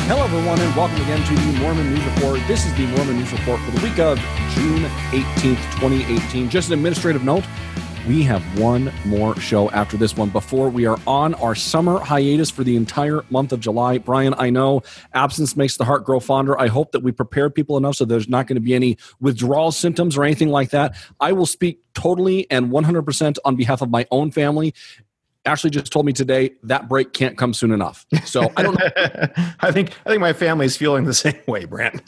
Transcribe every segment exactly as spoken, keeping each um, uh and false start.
Hello, everyone, and welcome again to the Mormon News Report. This is the Mormon News Report for the week of June eighteenth, twenty eighteen. Just an administrative note, we have one more show after this one before we are on our summer hiatus for the entire month of July. Brian, I know absence makes the heart grow fonder. I hope that we prepared people enough so there's not going to be any withdrawal symptoms or anything like that. I will speak totally and one hundred percent on behalf of my own family. Ashley just told me today that break can't come soon enough. So I don't know. I think I think my family's feeling the same way, Brant.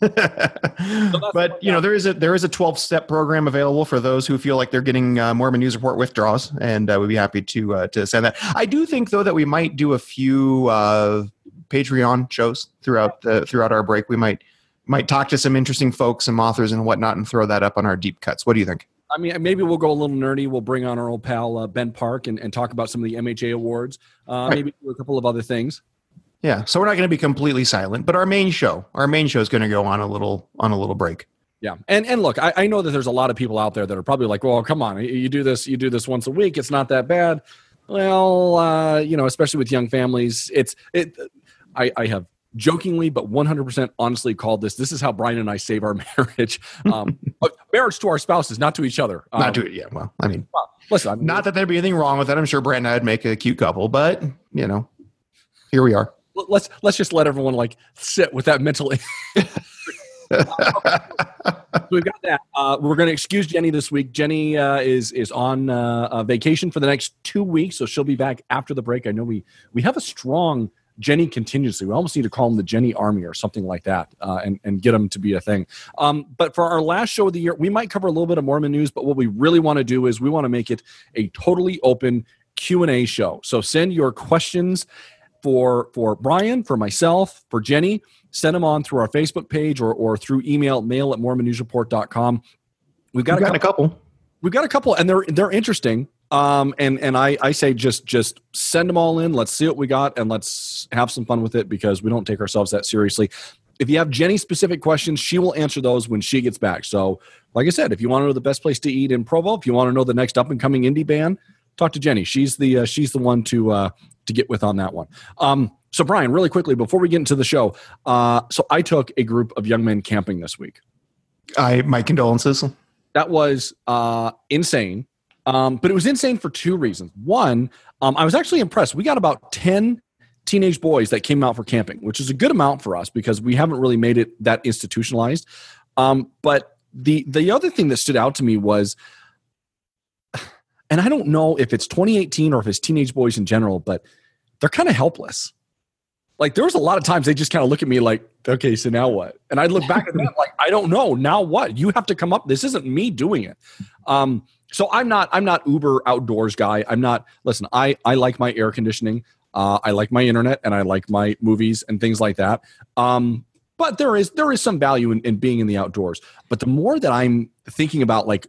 so but you know, there is a there is a twelve step program available for those who feel like they're getting uh, Mormon News Report withdrawals, and uh, we'd be happy to uh, to send that. I do think though that we might do a few uh, Patreon shows throughout the throughout our break. We might might talk to some interesting folks, some authors and whatnot, and throw that up on our deep cuts. What do you think? I mean, maybe we'll go a little nerdy. We'll bring on our old pal, uh, Ben Park, and, and talk about some of the M H A awards. Uh, right. Maybe do a couple of other things. Yeah. So we're not going to be completely silent, but our main show, our main show is going to go on a little, on a little break. Yeah. And, and look, I, I know that there's a lot of people out there that are probably like, well, come on, you do this, you do this once a week. It's not that bad. Well, uh, you know, especially with young families, it's, it, I, I have jokingly, but one hundred percent honestly called this. This is how Brian and I save our marriage. Um, marriage to our spouses, not to each other. Um, not to it. Yeah. Well, I mean, well, listen, I mean, not that there'd be anything wrong with that. I'm sure Brad and I'd make a cute couple, but you know, here we are. Let's let's just let everyone like sit with that mental. uh, okay. So we've got that. Uh, we're going to excuse Jenny this week. Jenny uh, is is on uh, a vacation for the next two weeks, so she'll be back after the break. I know we we have a strong Jenny contingency. We almost need to call them the Jenny Army or something like that, uh, and, and get them to be a thing. Um, but for our last show of the year, we might cover a little bit of Mormon news, but what we really want to do is we want to make it a totally open Q and A show. So send your questions for for Brian, for myself, for Jenny. Send them on through our Facebook page or or through email, mail at mormon news report dot com. We've got, We've a, got couple, a couple. We've got a couple, and they're they're interesting. Um, and, and I, I say just, just send them all in. Let's see what we got and let's have some fun with it because we don't take ourselves that seriously. If you have Jenny specific questions, she will answer those when she gets back. So like I said, if you want to know the best place to eat in Provo, if you want to know the next up and coming indie band, talk to Jenny. She's the, uh, she's the one to, uh, to get with on that one. Um, so Brian, really quickly, before we get into the show, uh, so I took a group of young men camping this week. I, my condolences. That was, uh, insane. Um, but it was insane for two reasons. One, um, I was actually impressed. We got about ten teenage boys that came out for camping, which is a good amount for us because we haven't really made it that institutionalized. Um, but the the other thing that stood out to me was, and I don't know if it's twenty eighteen or if it's teenage boys in general, but they're kind of helpless. Like there was a lot of times they just kind of look at me like, okay, so now what? And I look back at them like, I don't know. Now what? You have to come up. This isn't me doing it. Um, So I'm not I'm not uber outdoors guy. I'm not listen, I, I like my air conditioning. Uh, I like my internet and I like my movies and things like that. Um, but there is there is some value in, in being in the outdoors. But the more that I'm thinking about like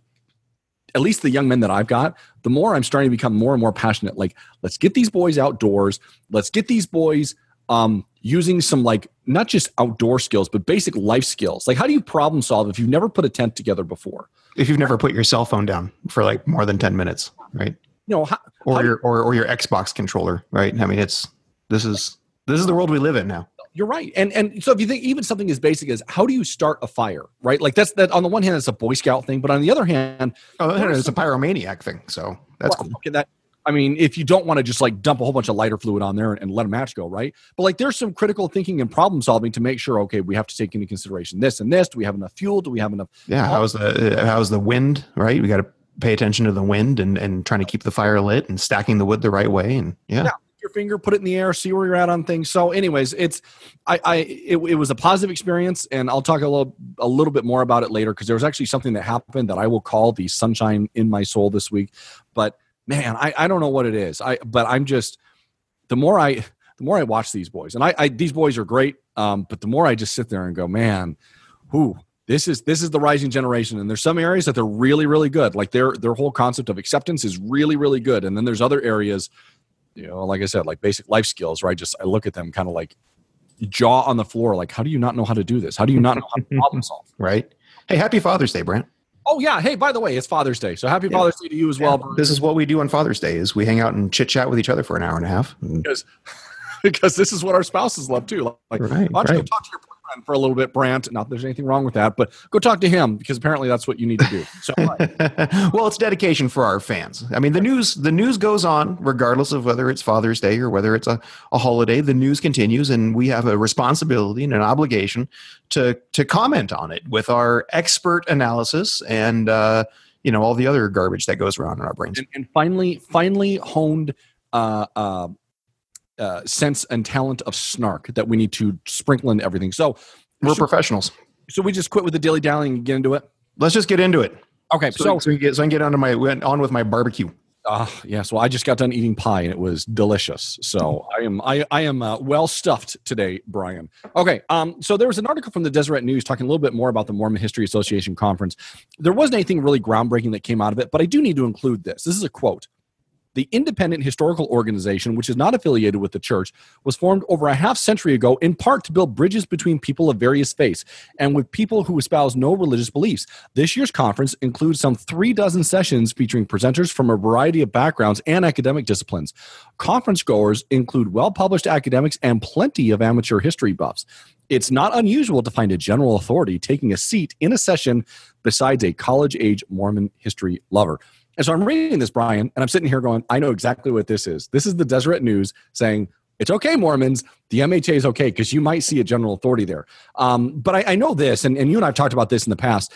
at least the young men that I've got, the more I'm starting to become more and more passionate. Like, let's get these boys outdoors. Let's get these boys um, using some like not just outdoor skills, but basic life skills. Like how do you problem solve if you've never put a tent together before? If you've never put your cell phone down for like more than ten minutes, right? You know, how, or how your you, or, or your Xbox controller, right? I mean, it's this is this is the world we live in now. You're right. And and so if you think even something as basic as how do you start a fire, right? Like that's that on the one hand, it's a Boy Scout thing, but on the other hand, oh, it's a pyromaniac thing. So that's well, cool. Okay, that I mean, if you don't want to just like dump a whole bunch of lighter fluid on there and, and let a match go, right? But like there's some critical thinking and problem solving to make sure, okay, we have to take into consideration this and this. Do we have enough fuel? Do we have enough? Yeah. How's the, uh, how's the wind, right? We got to pay attention to the wind and, and trying to keep the fire lit and stacking the wood the right way. And yeah. yeah. Your finger, put it in the air, see where you're at on things. So anyways, it's, I, I, it, it was a positive experience and I'll talk a little, a little bit more about it later. Cause there was actually something that happened that I will call the sunshine in my soul this week, but man, I, I don't know what it is. I but I'm just the more I the more I watch these boys, and I, I these boys are great. Um, but the more I just sit there and go, man, who this is this is the rising generation. And there's some areas that they're really really good. Like their their whole concept of acceptance is really really good. And then there's other areas, you know, like I said, like basic life skills. Where I just I look at them kind of like jaw on the floor. Like, how do you not know how to do this? How do you not know how to problem solve? Right. Hey, happy Father's Day, Brent. Oh, yeah. Hey, by the way, it's Father's Day. So happy yeah. Father's Day to you as well. Yeah. This is what we do on Father's Day is we hang out and chit chat with each other for an hour and a half. And because because this is what our spouses love too. Like, Right, why don't you right. go talk to your boyfriend for a little bit, Brant? Not that there's anything wrong with that, but go talk to him because apparently that's what you need to do. So, Well, it's dedication for our fans. I mean, the news the news goes on regardless of whether it's Father's Day or whether it's a, a holiday. The news continues, and we have a responsibility and an obligation to to comment on it with our expert analysis and uh, you know all the other garbage that goes around in our brains. and, and finally, finally honed uh, uh, uh, sense and talent of snark that we need to sprinkle into everything. So We're should, professionals. so we just quit with the dilly dallying and get into it. Let's just get into it. Okay, So, so, so, we get, so I can get on to my on with my barbecue. uh, yes, well, I just got done eating pie and it was delicious. So I am I I am uh, well stuffed today, Brian. Okay, um, so there was an article from the Deseret News talking a little bit more about the Mormon History Association conference. There wasn't anything really groundbreaking that came out of it, but I do need to include this. This is a quote. The independent historical organization, which is not affiliated with the church, was formed over a half century ago in part to build bridges between people of various faiths and with people who espouse no religious beliefs. This year's conference includes some three dozen sessions featuring presenters from a variety of backgrounds and academic disciplines. Conference goers include well-published academics and plenty of amateur history buffs. It's not unusual to find a general authority taking a seat in a session besides a college-age Mormon history lover. And so I'm reading this, Brian, and I'm sitting here going, I know exactly what this is. This is the Deseret News saying, it's okay, Mormons. The M H A is okay because you might see a general authority there. Um, but I, I know this, and, and you and I have talked about this in the past.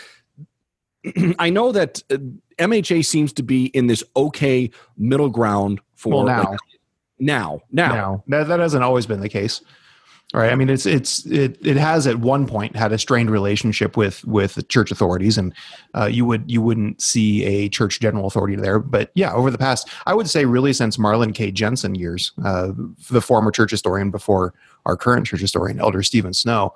I know that uh, M H A seems to be in this okay middle ground for Well, now. like, now, now. Now that, that hasn't always been the case. Right. I mean, it's it's it it has at one point had a strained relationship with with the church authorities, and uh, you would you wouldn't see a church general authority there. But yeah, over the past, I would say, really since Marlon K. Jensen years, uh, the former church historian before our current church historian, Elder Stephen Snow.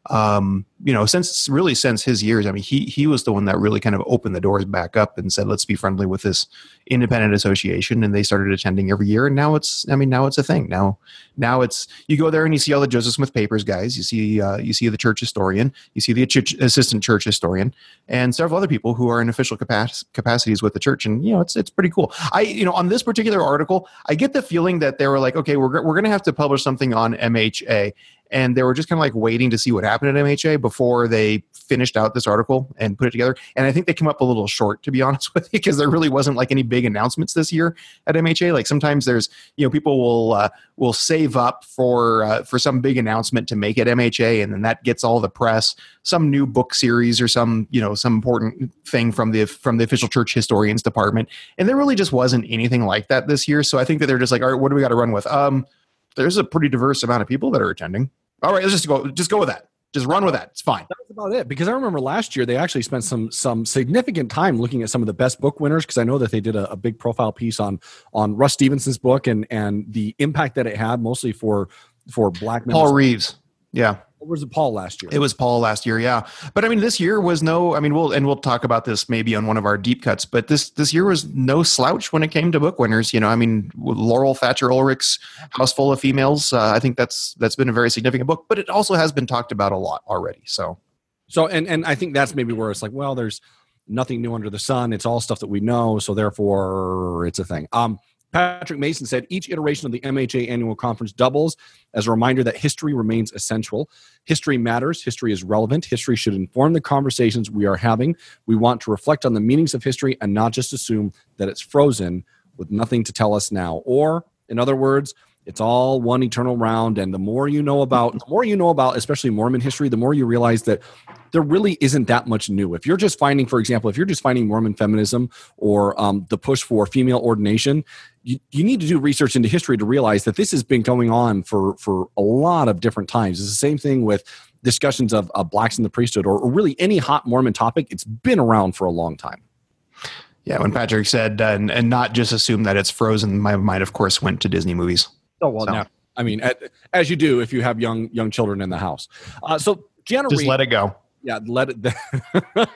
Um, you know, since really since his years, I mean, he he was the one that really kind of opened the doors back up and said, let's be friendly with this independent association. And they started attending every year. And now it's, I mean, now it's a thing. Now, now it's, you go there and you see all the Joseph Smith Papers guys. You see, uh, you see the church historian, you see the ch- assistant church historian, and several other people who are in official capac- capacities with the church. And, you know, it's, it's pretty cool. I, you know, on this particular article, I get the feeling that they were like, okay, we're, we're going to have to publish something on M H A. And they were just kind of like waiting to see what happened at M H A before they finished out this article and put it together. And I think they came up a little short, to be honest with you, because there really wasn't like any big announcements this year at M H A. Like sometimes there's, you know, people will uh, will save up for uh, for some big announcement to make at M H A, and then that gets all the press, some new book series or some, you know, some important thing from the from the official church historians department. And there really just wasn't anything like that this year. So I think that they're just like, all right, what do we got to run with? Um, there's a pretty diverse amount of people that are attending. All right, let's just go. Just go with that. Just run with that. It's fine. That was about it. Because I remember last year they actually spent some some significant time looking at some of the best book winners. Because I know that they did a, a big profile piece on on Russ Stevenson's book and and the impact that it had, mostly for for Black members. Paul Reeves. Yeah. Or was it Paul last year? It was Paul last year, yeah. But I mean, this year was no. I mean, we'll and we'll talk about this maybe on one of our deep cuts. But this this year was no slouch when it came to book winners. You know, I mean, Laurel Thatcher Ulrich's House Full of Females. Uh, I think that's that's been a very significant book. But it also has been talked about a lot already. So, so and and I think that's maybe where it's like, well, there's nothing new under the sun. It's all stuff that we know. So therefore, it's a thing. Um. Patrick Mason said each iteration of the M H A annual conference doubles as a reminder that history remains essential. History matters. History is relevant. History should inform the conversations we are having. We want to reflect on the meanings of history and not just assume that it's frozen with nothing to tell us now. Or, in other words, it's all one eternal round. And the more you know about, the more you know about, especially Mormon history, the more you realize that there really isn't that much new. If you're just finding, for example, if you're just finding Mormon feminism or um, the push for female ordination, you, you need to do research into history to realize that this has been going on for, for a lot of different times. It's the same thing with discussions of uh, blacks in the priesthood or, or really any hot Mormon topic. It's been around for a long time. Yeah, when Patrick said, uh, and, and not just assume that it's frozen, my mind, of course, went to Disney movies. Oh, well, So. no. I mean, as you do if you have young young children in the house. Uh, so, Gianna Just Reed, let it go. Yeah, let it let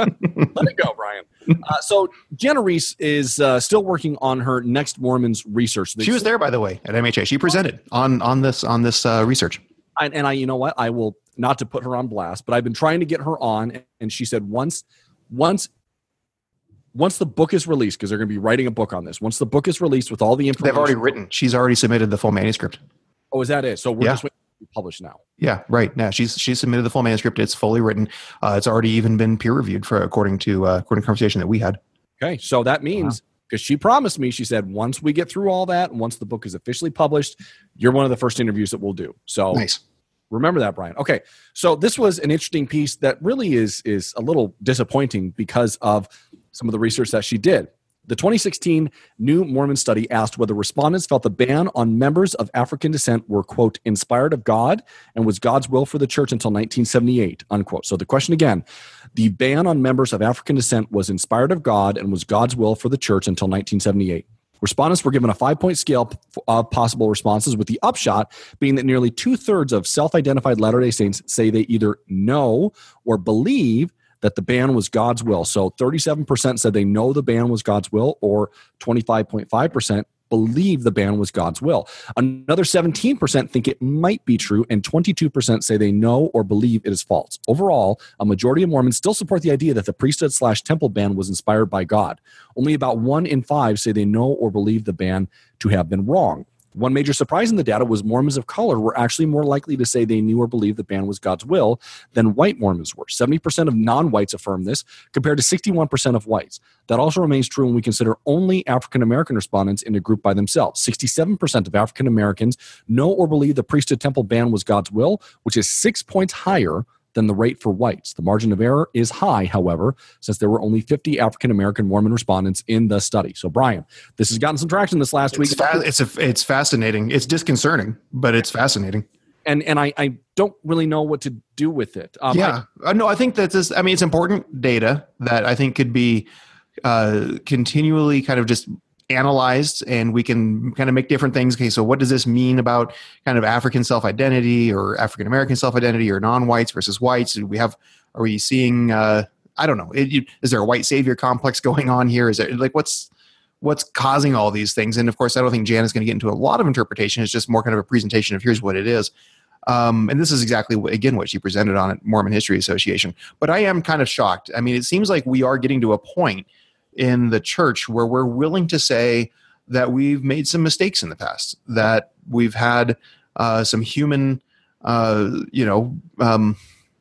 it go, Brian. Uh, so Gianna Reese is uh, still working on her next Mormons research. She was there, by the way, at M H A. She presented on on this on this uh, research. And, and I, you know what? I will not to put her on blast, but I've been trying to get her on, and she said once, once, once the book is released, because they're going to be writing a book on this. Once the book is released with all the information, They've already written. She's already submitted the full manuscript. Oh, is that it? So we're Yeah. just waiting to be published now. Yeah, right. Now she's she's submitted the full manuscript. It's fully written. Uh, it's already even been peer reviewed for according to uh, according to conversation that we had. Okay, so that means because she promised me, she said once we get through all that, and once the book is officially published, you're one of the first interviews that we'll do. So Nice. Remember that, Brian. Okay, so this was an interesting piece that really is is a little disappointing because of some of the research that she did. The twenty sixteen New Mormon Study asked whether respondents felt the ban on members of African descent were, quote, inspired of God and was God's will for the church until nineteen seventy-eight, unquote. So the question again, the ban on members of African descent was inspired of God and was God's will for the church until nineteen seventy-eight. Respondents were given a five-point scale of possible responses, with the upshot being that nearly two-thirds of self-identified Latter-day Saints say they either know or believe that the ban was God's will. So thirty-seven percent said they know the ban was God's will, or twenty-five point five percent believe the ban was God's will. Another seventeen percent think it might be true, and twenty-two percent say they know or believe it is false. Overall, a majority of Mormons still support the idea that the priesthood slash temple ban was inspired by God. Only about one in five say they know or believe the ban to have been wrong. One major surprise in the data was Mormons of color were actually more likely to say they knew or believed the ban was God's will than white Mormons were. seventy percent of non-whites affirm this, compared to sixty-one percent of whites. That also remains true when we consider only African-American respondents in a group by themselves. sixty-seven percent of African-Americans know or believe the priesthood temple ban was God's will, which is six points higher than the rate for whites. The margin of error is high, however, since there were only fifty African-American Mormon respondents in the study. So, Brian, this has gotten some traction this last It's week. fa- it's a, it's fascinating. It's disconcerting, but it's fascinating. And and I, I don't really know what to do with it. Um, yeah, I, uh, no, I think that this. I mean, it's important data that I think could be uh, continually kind of just analyzed, and we can kind of make different things. Okay, so what does this mean about kind of African self-identity or African American self-identity or non-whites versus whites? Do we have? Are we seeing? Uh, I don't know. It, you, is there a white savior complex going on here? Is there like what's what's causing all these things? And of course, I don't think Jan is going to get into a lot of interpretation. It's just more kind of a presentation of here's what it is. Um, and this is exactly what, again, what she presented on at Mormon History Association. But I am kind of shocked. I mean, it seems like we are getting to a point in the church where we're willing to say that we've made some mistakes in the past, that we've had uh, some human, uh, you know, um,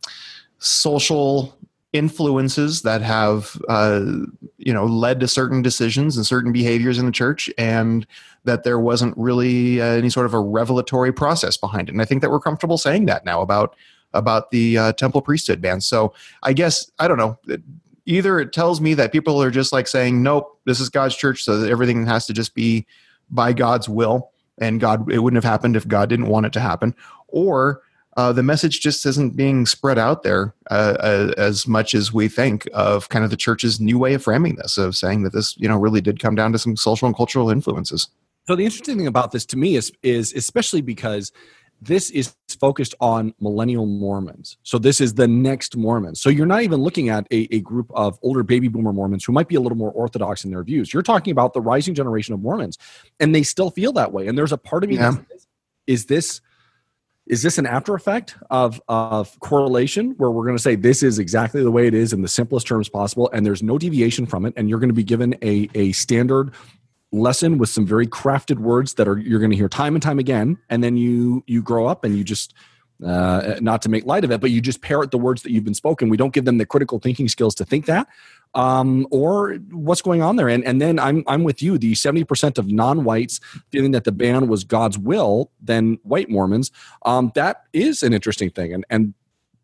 social influences that have, uh, you know, led to certain decisions and certain behaviors in the church, and that there wasn't really uh, any sort of a revelatory process behind it. And I think that we're comfortable saying that now about about the uh, temple priesthood ban. So I guess, I don't know, either it tells me that people are just like saying, nope, this is God's church, so that everything has to just be by God's will, and God, it wouldn't have happened if God didn't want it to happen, or Uh, the message just isn't being spread out there uh, uh, as much as we think of kind of the church's new way of framing this, of saying that this, you know, really did come down to some social and cultural influences. So the interesting thing about this to me is, is especially because this is focused on millennial Mormons. So this is the next Mormons. So you're not even looking at a, a group of older baby boomer Mormons who might be a little more orthodox in their views. You're talking about the rising generation of Mormons, and they still feel that way. And there's a part of me Yeah. that says, is this Is this an after effect of, of correlation where we're going to say this is exactly the way it is in the simplest terms possible, and there's no deviation from it, and you're going to be given a, a standard lesson with some very crafted words that are you're going to hear time and time again, and then you you grow up and you just, uh, not to make light of it, but you just parrot the words that you've been spoken. We don't give them the critical thinking skills to think that. Um, or what's going on there. And and then I'm I'm with you. The seventy percent of non-whites feeling that the ban was God's will than white Mormons. Um, that is an interesting thing. And and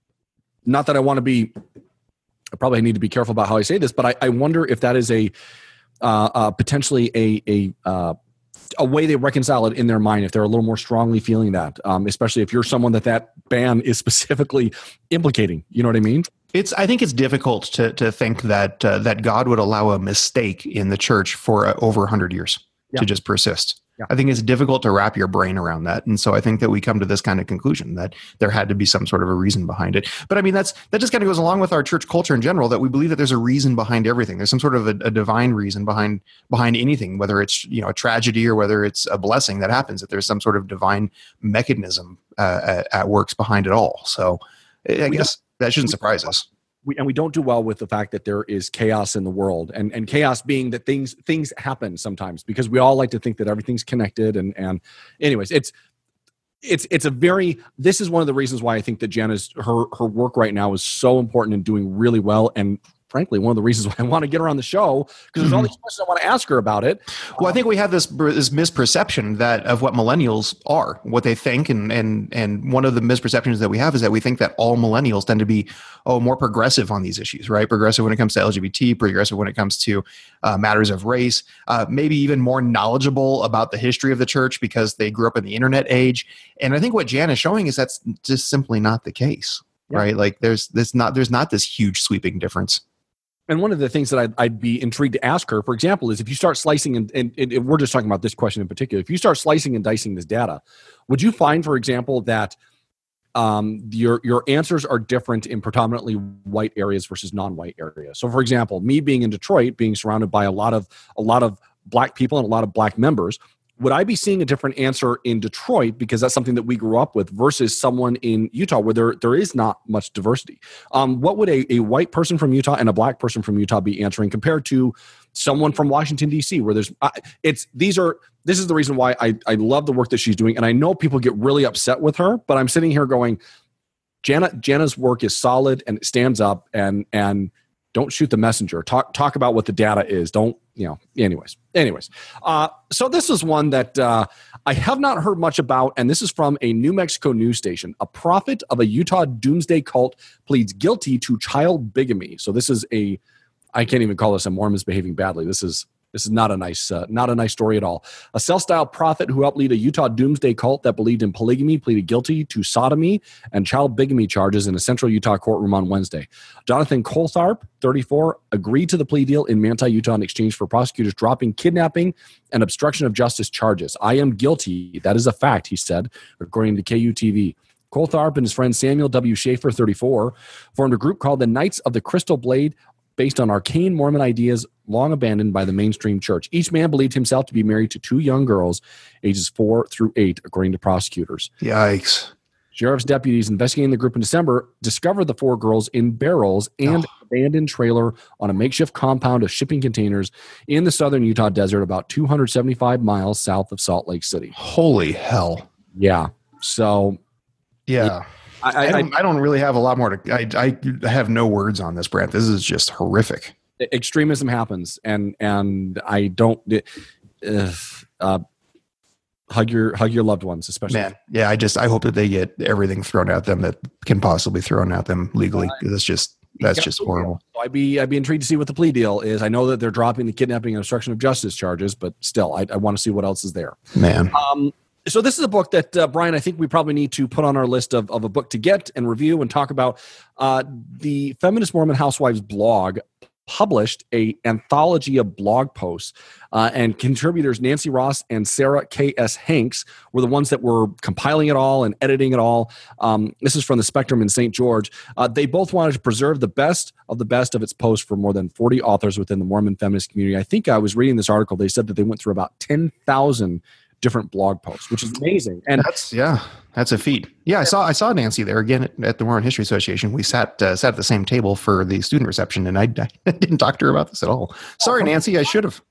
not that I want to be, I probably need to be careful about how I say this, but I, I wonder if that is a uh, uh, potentially a a uh, a way they reconcile it in their mind, if they're a little more strongly feeling that, um, especially if you're someone that that ban is specifically implicating. You know what I mean? It's. I think it's difficult to to think that uh, that God would allow a mistake in the church for uh, over a hundred years Yeah. to just persist. Yeah. I think it's difficult to wrap your brain around that, and so I think that we come to this kind of conclusion that there had to be some sort of a reason behind it. But I mean, that's that just kind of goes along with our church culture in general, that we believe that there's a reason behind everything. There's some sort of a, a divine reason behind behind anything, whether it's, you know, a tragedy or whether it's a blessing that happens. That there's some sort of divine mechanism uh, at, at works behind it all. So I We guess that shouldn't surprise us. We, and we don't do well with the fact that there is chaos in the world, and, and chaos being that things things happen sometimes, because we all like to think that everything's connected. And and anyways, it's it's it's a very this is one of the reasons why I think that Jana's her her work right now is so important and doing really well, and frankly one of the reasons why I want to get her on the show, because there's all these questions I want to ask her about it. Well, I think we have this this misperception that of what millennials are, what they think, and and and one of the misperceptions that we have is that we think that all millennials tend to be oh more progressive on these issues, right? Progressive when it comes to L G B T, progressive when it comes to uh, matters of race, uh, maybe even more knowledgeable about the history of the church because they grew up in the internet age. And I think what Jan is showing is that's just simply not the case, yeah. right? Like there's this not there's not this huge sweeping difference. And one of the things that I'd, I'd be intrigued to ask her, for example, is if you start slicing, and, and, and we're just talking about this question in particular, if you start slicing and dicing this data, would you find, for example, that um, your your answers are different in predominantly white areas versus non-white areas? So, for example, me being in Detroit, being surrounded by a lot of a lot of black people and a lot of black members, would I be seeing a different answer in Detroit because that's something that we grew up with versus someone in Utah where there, there is not much diversity? Um, what would a, a white person from Utah and a black person from Utah be answering compared to someone from Washington, D C, where there's uh, it's these are this is the reason why I, I love the work that she's doing. And I know people get really upset with her, but I'm sitting here going, Jana, Jana's work is solid and it stands up, and and don't shoot the messenger. Talk talk about what the data is. Don't, you know, anyways. Anyways. Uh, so this is one that uh, I have not heard much about, and this is from a New Mexico news station. A prophet of a Utah doomsday cult pleads guilty to child bigamy. So this is a, I can't even call this a Mormon's behaving badly. This is This is not a nice, uh, not a nice story at all. A self-styled prophet who helped lead a Utah doomsday cult that believed in polygamy pleaded guilty to sodomy and child bigamy charges in a central Utah courtroom on Wednesday. Jonathan Coltharp, thirty-four, agreed to the plea deal in Manti, Utah, in exchange for prosecutors dropping kidnapping and obstruction of justice charges. I am guilty. That is a fact, he said, according to K U T V. Coltharp and his friend Samuel W. Schaefer, thirty-four, formed a group called the Knights of the Crystal Blade, based on arcane Mormon ideas long abandoned by the mainstream church. Each man believed himself to be married to two young girls, ages four through eight, according to prosecutors. Yikes. Sheriff's deputies investigating the group in December discovered the four girls in barrels and oh. abandoned trailer on a makeshift compound of shipping containers in the southern Utah desert, about two hundred seventy-five miles south of Salt Lake City. Holy hell. Yeah. So, yeah. It, I, I, I, don't, I don't really have a lot more to. I, I have no words on this, Brent. This is just horrific. Extremism happens, and and I don't. Uh, uh, hug your hug your loved ones, especially. Man, yeah. I just I hope that they get everything thrown at them that can possibly thrown at them legally. Uh, that's just that's just horrible. So I'd be I'd be intrigued to see what the plea deal is. I know that they're dropping the kidnapping and obstruction of justice charges, but still, I, I want to see what else is there. Man. Um, So this is a book that, uh, Brian, I think we probably need to put on our list of, of a book to get and review and talk about. Uh, the Feminist Mormon Housewives blog published a anthology of blog posts, uh, and contributors Nancy Ross and Sarah K S. Hanks were the ones that were compiling it all and editing it all. Um, this is from the Spectrum in Saint George. Uh, they both wanted to preserve the best of the best of its posts for more than forty authors within the Mormon feminist community. I think I was reading this article. They said that they went through about ten thousand different blog posts, which is amazing. And that's, yeah, that's a feat. Yeah. I saw, I saw Nancy there again at, at the Mormon History Association. We sat, uh, sat at the same table for the student reception, and I, I didn't talk to her about this at all. Sorry, Nancy, I should have.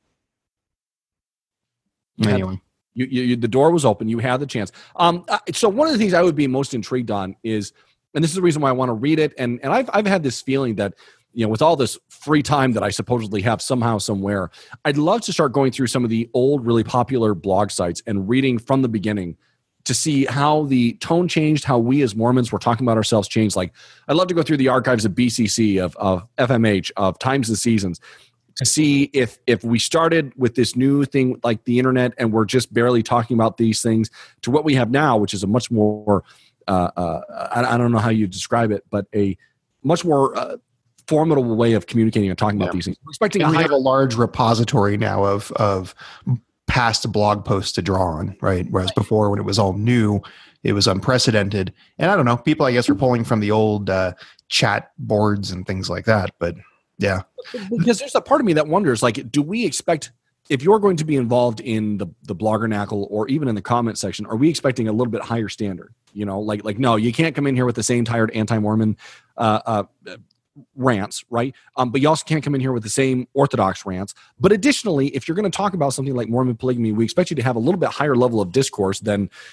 Anyway. You, you, you, the door was open. You had the chance. Um, so one of the things I would be most intrigued on is, and this is the reason why I want to read it. And, and I've, I've had this feeling that, you know, with all this free time that I supposedly have somehow, somewhere, I'd love to start going through some of the old, really popular blog sites and reading from the beginning to see how the tone changed, how we as Mormons were talking about ourselves changed. Like, I'd love to go through the archives of B C C, of, of F M H, of Times and Seasons, to see if if we started with this new thing like the internet and we're just barely talking about these things to what we have now, which is a much more, uh, uh, I, I don't know how you describe it, but a much more uh, formidable way of communicating and talking about yeah. these things. We're expecting and a we higher- have a large repository now of of past blog posts to draw on, right? Whereas before, when it was all new, it was unprecedented. And I don't know, people, I guess, are pulling from the old uh, chat boards and things like that. But yeah. Because there's a part of me that wonders, like, do we expect, if you're going to be involved in the, the Bloggernacle or even in the comment section, are we expecting a little bit higher standard? You know, like, like no, you can't come in here with the same tired anti-Mormon uh, uh, rants, right? Um, but you also can't come in here with the same Orthodox rants. But additionally, if you're going to talk about something like Mormon polygamy, we expect you to have a little bit higher level of discourse than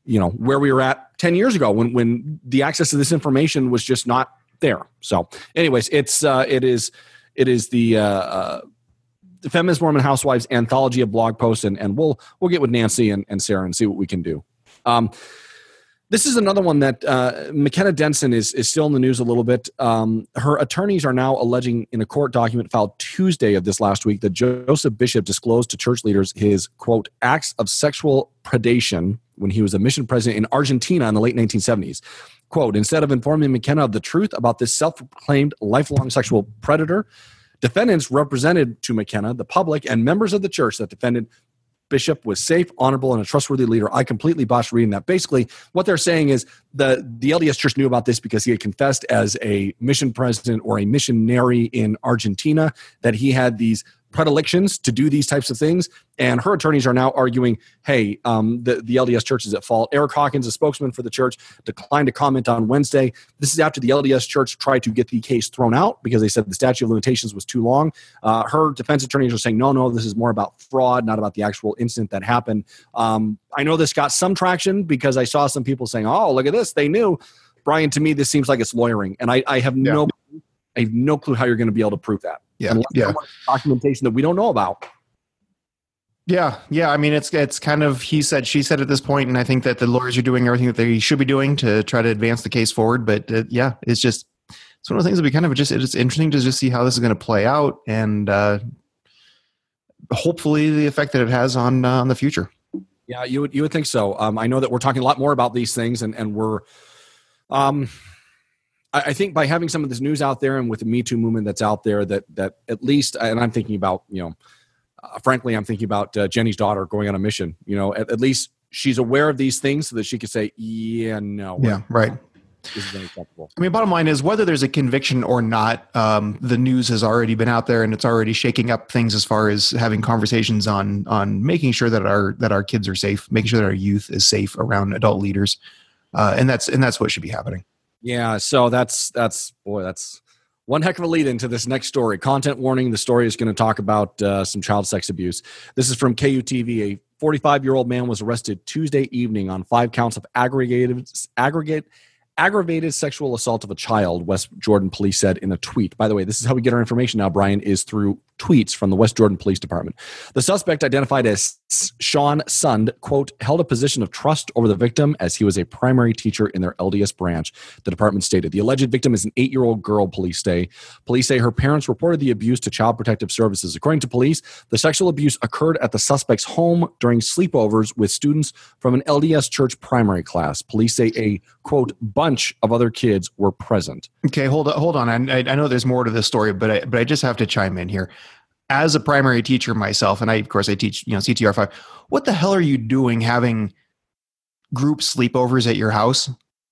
you know, where we were at ten years ago when when the access to this information was just not there. So, anyways, it's uh, it is it is the uh, uh, the Feminist Mormon Housewives anthology of blog posts, and and we'll we'll get with Nancy and, and Sarah and see what we can do. Um, This is another one that uh, McKenna Denson is is still in the news a little bit. Um, her attorneys are now alleging in a court document filed Tuesday of this last week that Joseph Bishop disclosed to church leaders his, quote, acts of sexual predation when he was a mission president in Argentina in the late nineteen seventies. Quote, instead of informing McKenna of the truth about this self-proclaimed lifelong sexual predator, defendants represented to McKenna, the public, and members of the church that defended Bishop was safe, honorable, and a trustworthy leader. I completely botched reading that. Basically, what they're saying is the, the L D S Church knew about this because he had confessed as a mission president or a missionary in Argentina that he had these predilections to do these types of things. And her attorneys are now arguing, hey, um, the, the L D S Church is at fault. Eric Hawkins, a spokesman for the church, declined to comment on Wednesday. This is after the L D S Church tried to get the case thrown out because they said the statute of limitations was too long. Uh, her defense attorneys are saying, no, no, this is more about fraud, not about the actual incident that happened. Um, I know this got some traction because I saw some people saying, oh, look at this, they knew. Brian, to me, this seems like it's lawyering. And I, I have yeah. no I have no clue how you're going to be able to prove that. Yeah, yeah. Documentation that we don't know about. Yeah, yeah. I mean, it's it's kind of he said, she said at this point, and I think that the lawyers are doing everything that they should be doing to try to advance the case forward. But uh, yeah, it's just it's one of the things that we kind of just it's interesting to just see how this is going to play out, and uh, hopefully the effect that it has on uh, on the future. Yeah, you would you would think so. Um, I know that we're talking a lot more about these things, and and we're. Um, I think by having some of this news out there and with the Me Too movement that's out there, that that at least, and I'm thinking about, you know, uh, frankly, I'm thinking about uh, Jenny's daughter going on a mission. You know, at, at least she's aware of these things so that she could say, yeah, no. Yeah, right. This is unacceptable. I mean, bottom line is whether there's a conviction or not, um, the news has already been out there and it's already shaking up things as far as having conversations on on making sure that our that our kids are safe, making sure that our youth is safe around adult leaders, uh, and that's and that's what should be happening. Yeah, so that's that's boy, that's one heck of a lead into this next story. Content warning: the story is going to talk about uh, some child sex abuse. This is from K U T V. A forty-five-year-old man was arrested Tuesday evening on five counts of aggregated aggregate aggravated sexual assault of a child, West Jordan Police said in a tweet. By the way, this is how we get our information now, Brian, is through tweets from the West Jordan Police Department. The suspect, identified as Sean Sund, quote, held a position of trust over the victim as he was a primary teacher in their L D S branch, the department stated. The alleged victim is an eight-year-old girl, police say. Police say her parents reported the abuse to Child Protective Services. According to police, the sexual abuse occurred at the suspect's home during sleepovers with students from an L D S church primary class. Police say a, quote, bunch of other kids were present. Okay, hold on. Hold on. I, I know there's more to this story, but I, but I just have to chime in here. As a primary teacher myself, and I, of course, I teach, you know, C T R five. What the hell are you doing having group sleepovers at your house?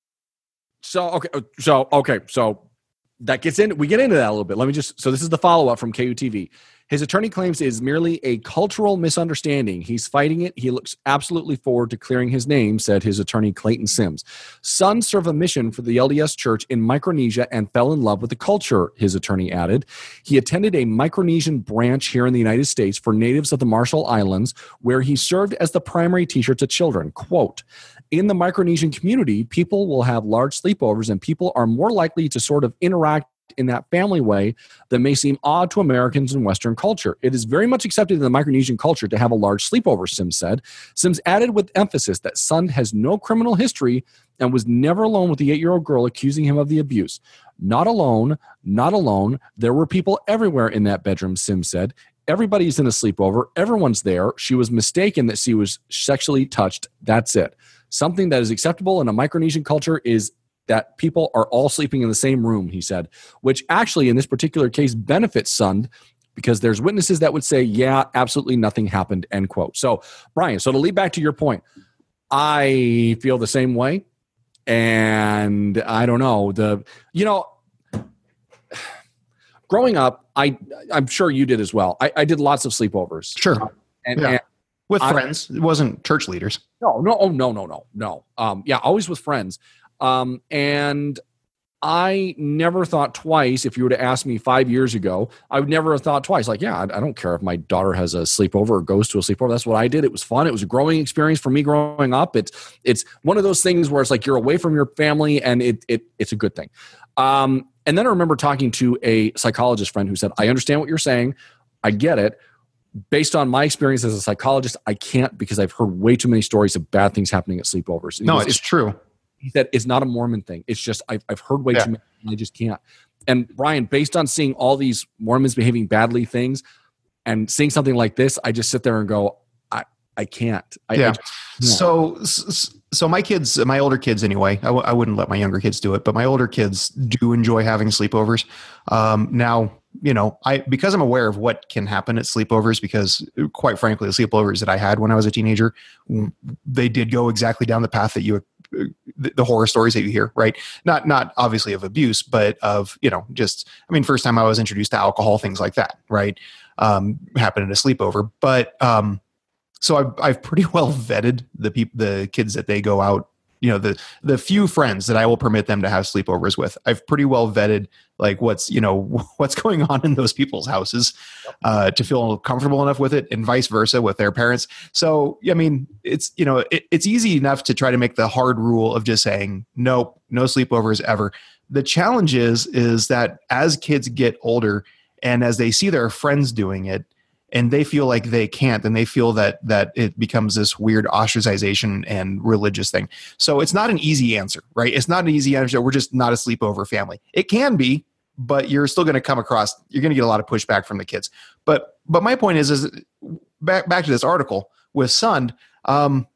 So, okay. So, okay. So that gets in, we get into that a little bit. Let me just, so this is the follow-up from K U T V. His attorney claims it is merely a cultural misunderstanding. He's fighting it. He looks absolutely forward to clearing his name, said his attorney Clayton Sims. Son served a mission for the L D S Church in Micronesia and fell in love with the culture, his attorney added. He attended a Micronesian branch here in the United States for natives of the Marshall Islands, where he served as the primary teacher to children. Quote, in the Micronesian community, people will have large sleepovers and people are more likely to sort of interact in that family way that may seem odd to Americans in Western culture. It is very much accepted in the Micronesian culture to have a large sleepover, Sims said. Sims added with emphasis that Sund has no criminal history and was never alone with the eight-year-old girl accusing him of the abuse. Not alone, not alone. There were people everywhere in that bedroom, Sims said. Everybody's in a sleepover. Everyone's there. She was mistaken that she was sexually touched. That's it. Something that is acceptable in a Micronesian culture is that people are all sleeping in the same room, he said, which actually in this particular case benefits Sund because there's witnesses that would say, yeah, absolutely nothing happened, end quote. So, Brian, so to lead back to your point, I feel the same way. And I don't know, the, you know, growing up, I, I'm sure you did as well. I, I did lots of sleepovers. Sure. Um, and, yeah. and with I, friends. It wasn't church leaders. No, no, oh, no, no, no, no. Um, yeah, always with friends. Um, and I never thought twice. If you were to ask me five years ago, I would never have thought twice. Like, yeah, I, I don't care if my daughter has a sleepover or goes to a sleepover. That's what I did. It was fun. It was a growing experience for me growing up. It's it's one of those things where it's like you're away from your family, and it it it's a good thing. Um, and then I remember talking to a psychologist friend who said, "I understand what you're saying. I get it. Based on my experience as a psychologist, I can't, because I've heard way too many stories of bad things happening at sleepovers." No, it's, it's true. He said, it's not a Mormon thing. It's just, I've, I've heard way yeah. too many, and I just can't. And Brian, based on seeing all these Mormons behaving badly things and seeing something like this, I just sit there and go, I, I can't. I, yeah. I just can't. So, so my kids, my older kids anyway, I w- I wouldn't let my younger kids do it, but my older kids do enjoy having sleepovers. Um, now, you know, I, because I'm aware of what can happen at sleepovers, because quite frankly, the sleepovers that I had when I was a teenager, they did go exactly down the path that you, the, the horror stories that you hear, right? Not, not obviously of abuse, but of, you know, just, I mean, first time I was introduced to alcohol, things like that, right? Um, happened at a sleepover. But, um, so I've, I've pretty well vetted the people, the kids that they go out, you know, the, the few friends that I will permit them to have sleepovers with. I've pretty well vetted like what's, you know, what's going on in those people's houses, uh, to feel comfortable enough with it, and vice versa with their parents. So, I mean, it's, you know, it, it's easy enough to try to make the hard rule of just saying, nope, no sleepovers ever. The challenge is, is that as kids get older and as they see their friends doing it, and they feel like they can't, then they feel that that it becomes this weird ostracization and religious thing. So it's not an easy answer, right? It's not an easy answer. We're just not a sleepover family. It can be, but you're still going to come across, you're going to get a lot of pushback from the kids. But but my point is, is back back to this article with Sund. Um,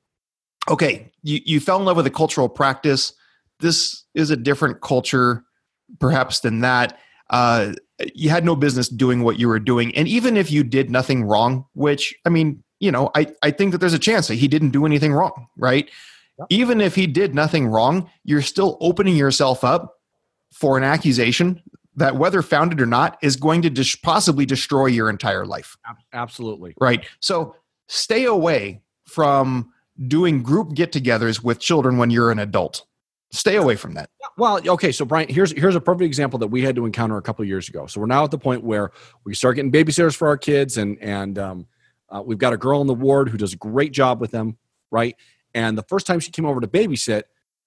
okay, you, you fell in love with a cultural practice. This is a different culture, perhaps, than that. Uh, you had no business doing what you were doing. And even if you did nothing wrong, which, I mean, you know, I, I think that there's a chance that he didn't do anything wrong, right? Yep. Even if he did nothing wrong, you're still opening yourself up for an accusation that, whether founded or not, is going to dis- possibly destroy your entire life. Absolutely. Right. So stay away from doing group get-togethers with children when you're an adult. Stay away from that. Well, okay. So Brian, here's here's a perfect example that we had to encounter a couple of years ago. So we're now at the point where we start getting babysitters for our kids, and and um, uh, we've got a girl in the ward who does a great job with them, right? And the first time she came over to babysit,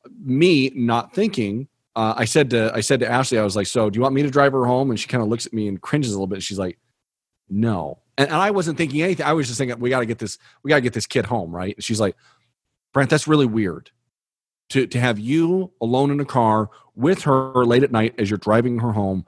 me not thinking, uh, I said to I said to Ashley, I was like, "So do you want me to drive her home?" And she kind of looks at me and cringes a little bit. She's like, "No," and, and I wasn't thinking anything. I was just thinking, we got to get this we got to get this kid home, right? And she's like, "Brent, that's really weird. To to have you alone in a car with her late at night as you're driving her home,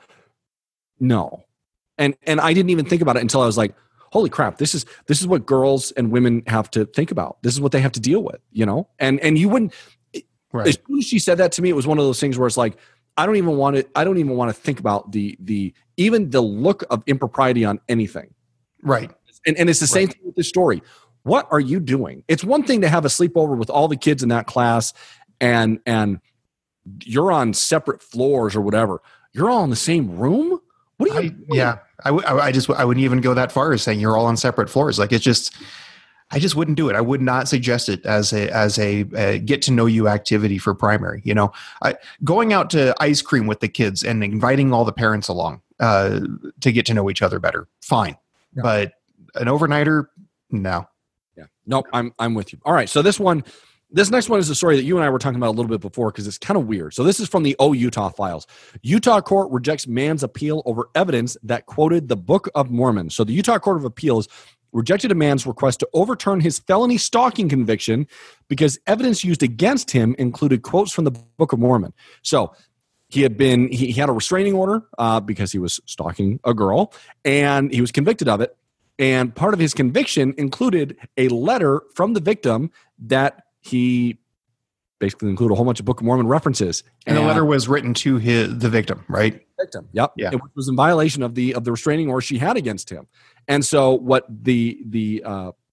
no." And and I didn't even think about it until I was like, holy crap, this is this is what girls and women have to think about. This is what they have to deal with, you know? And and you wouldn't, right. As soon as she said that to me, it was one of those things where it's like, I don't even want to, I don't even want to think about the the even the look of impropriety on anything. Right. And and it's the same right. thing with this story. What are you doing? It's one thing to have a sleepover with all the kids in that class, and and you're on separate floors or whatever. You're all in the same room? What are you I, doing? Yeah. I, w- I just, I wouldn't even go that far as saying you're all on separate floors. Like, it's just, I just wouldn't do it. I would not suggest it as a, as a, a get to know you activity for primary. You know, I, going out to ice cream with the kids and inviting all the parents along uh, to get to know each other better. Fine. Yeah. But an overnighter, no. Yeah. Nope. I'm, I'm with you. All right. So this one, This next one is a story that you and I were talking about a little bit before, because it's kind of weird. So this is from the O Utah files. Utah court rejects man's appeal over evidence that quoted the Book of Mormon. So the Utah Court of Appeals rejected a man's request to overturn his felony stalking conviction because evidence used against him included quotes from the Book of Mormon. So he had been he, he had a restraining order uh, because he was stalking a girl, and he was convicted of it. And part of his conviction included a letter from the victim that he basically included a whole bunch of Book of Mormon references. And, and the letter was written to his, the victim, right? Victim, yep. Yeah. It was in violation of the of the restraining order she had against him. And so what the the uh,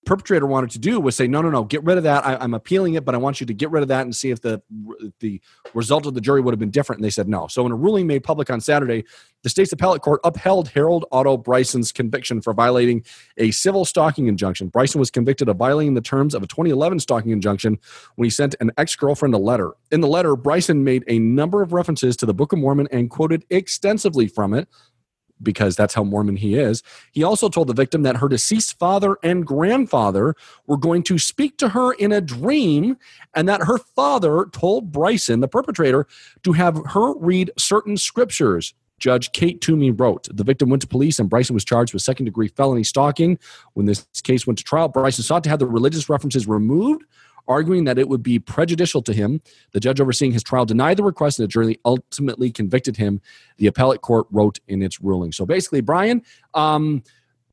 perpetrator wanted to do was say, no, no, no, get rid of that. I, I'm appealing it, but I want you to get rid of that and see if the the result of the jury would have been different. And they said no. So in a ruling made public on Saturday, the state's appellate court upheld Harold Otto Bryson's conviction for violating a civil stalking injunction. Bryson was convicted of violating the terms of a twenty eleven stalking injunction when he sent an ex-girlfriend a letter. In the letter, Bryson made a number of references to the Book of Mormon and quoted extensively from it, because that's how Mormon he is. He also told the victim that her deceased father and grandfather were going to speak to her in a dream, and that her father told Bryson, the perpetrator, to have her read certain scriptures. Judge Kate Toomey wrote. The victim went to police, and Bryson was charged with second-degree felony stalking. When this case went to trial, Bryson sought to have the religious references removed, arguing that it would be prejudicial to him. The judge overseeing his trial denied the request, and the jury ultimately convicted him, the appellate court wrote in its ruling. So basically, Brian, um,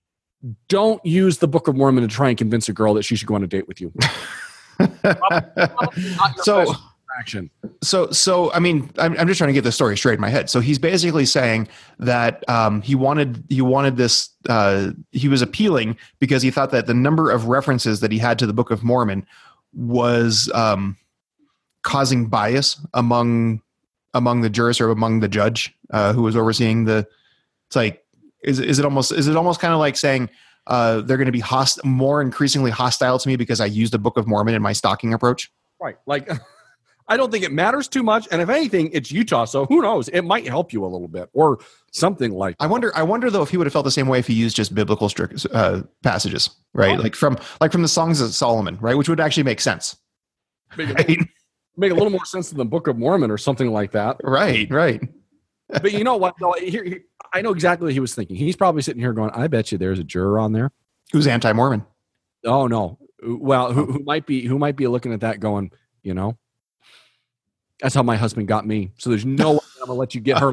don't use the Book of Mormon to try and convince a girl that she should go on a date with you. probably, probably not your so, action. so, so, I mean, I'm, I'm just trying to get the story straight in my head. So he's basically saying that um, he wanted, he wanted this, uh, he was appealing because he thought that the number of references that he had to the Book of Mormon was um, causing bias among among the jurors or among the judge uh, who was overseeing the. It's like, is is it almost is it almost kind of like saying uh, they're going to be host- more increasingly hostile to me because I used the Book of Mormon in my stalking approach? Right. Like, I don't think it matters too much, and if anything, it's Utah, so who knows? It might help you a little bit, or something like that. I wonder. I wonder though if he would have felt the same way if he used just biblical strict, uh, passages, right? Oh. Like from like from the Songs of Solomon, right? Which would actually make sense. Make, right? a, make a little more sense than the Book of Mormon or something like that. Right. Right. But you know what? No, here, here, I know exactly what he was thinking. He's probably sitting here going, "I bet you there's a juror on there who's anti-Mormon." Oh no. Well, who, who might be who might be looking at that going, you know. That's how my husband got me. So there's no way I'm going to let you get her.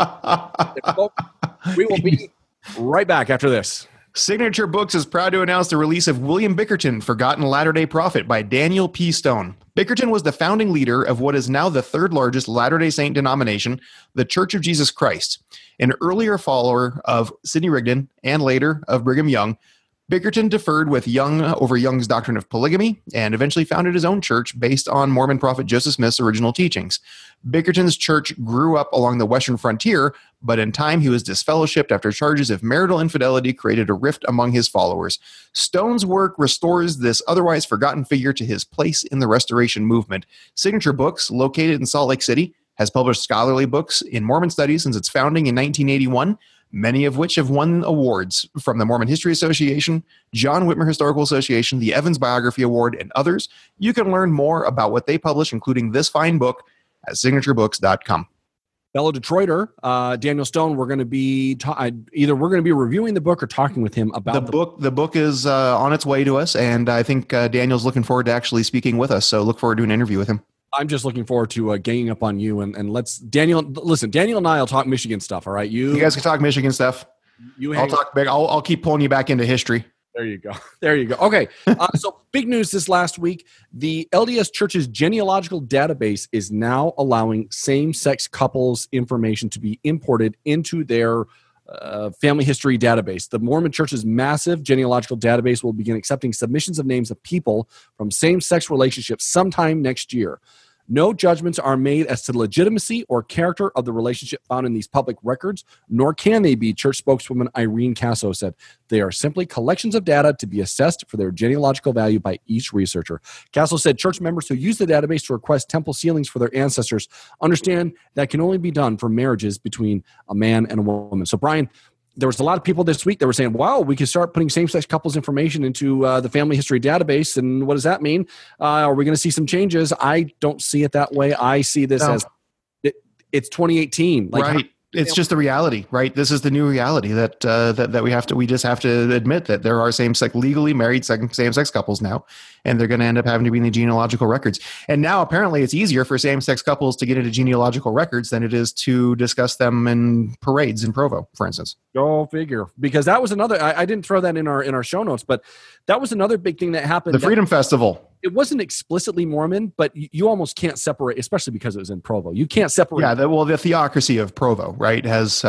We will be right back after this. Signature Books is proud to announce the release of William Bickerton, Forgotten Latter-day Prophet by Daniel P. Stone. Bickerton was the founding leader of what is now the third largest Latter-day Saint denomination, the Church of Jesus Christ. An earlier follower of Sidney Rigdon and later of Brigham Young, Bickerton deferred with Young over Young's doctrine of polygamy and eventually founded his own church based on Mormon prophet Joseph Smith's original teachings. Bickerton's church grew up along the western frontier, but in time he was disfellowshipped after charges of marital infidelity created a rift among his followers. Stone's work restores this otherwise forgotten figure to his place in the Restoration movement. Signature Books, located in Salt Lake City, has published scholarly books in Mormon studies since its founding in nineteen eighty-one, many of which have won awards from the Mormon History Association, John Whitmer Historical Association, the Evans Biography Award, and others. You can learn more about what they publish, including this fine book, at signature books dot com. Fellow Detroiter, uh, Daniel Stone, we're going to be ta- either we're going to be reviewing the book or talking with him about the, the book. The book is uh, on its way to us, and I think uh, Daniel's looking forward to actually speaking with us. So look forward to an interview with him. I'm just looking forward to uh, ganging up on you and, and let's Daniel. Listen, Daniel and I will talk Michigan stuff. All right, you you guys can talk Michigan stuff. You I'll talk big. I'll I'll keep pulling you back into history. There you go. There you go. Okay. Uh, so big news this last week. The L D S Church's genealogical database is now allowing same-sex couples information to be imported into their uh, family history database. The Mormon Church's massive genealogical database will begin accepting submissions of names of people from same-sex relationships sometime next year. No judgments are made as to the legitimacy or character of the relationship found in these public records, nor can they be, church spokeswoman Irene Casso said. They are simply collections of data to be assessed for their genealogical value by each researcher. Casso said church members who use the database to request temple sealings for their ancestors understand that can only be done for marriages between a man and a woman. So, Brian, there was a lot of people this week that were saying, wow, we can start putting same-sex couples information into uh, the family history database. And what does that mean? Uh, are we going to see some changes? I don't see it that way. I see this no. as it, it's twenty eighteen. Like, right. How, it's just the reality, right? This is the new reality that, uh, that, that we have to, we just have to admit that there are same-sex, legally married same-sex couples now, and they're going to end up having to be in the genealogical records. And now apparently it's easier for same-sex couples to get into genealogical records than it is to discuss them in parades in Provo, for instance. Go figure. Because that was another, I, I didn't throw that in our, in our show notes, but that was another big thing that happened. The Freedom Festival. It wasn't explicitly Mormon, but you, you almost can't separate, especially because it was in Provo. You can't separate. Yeah, the, well, the theocracy of Provo, right, has uh,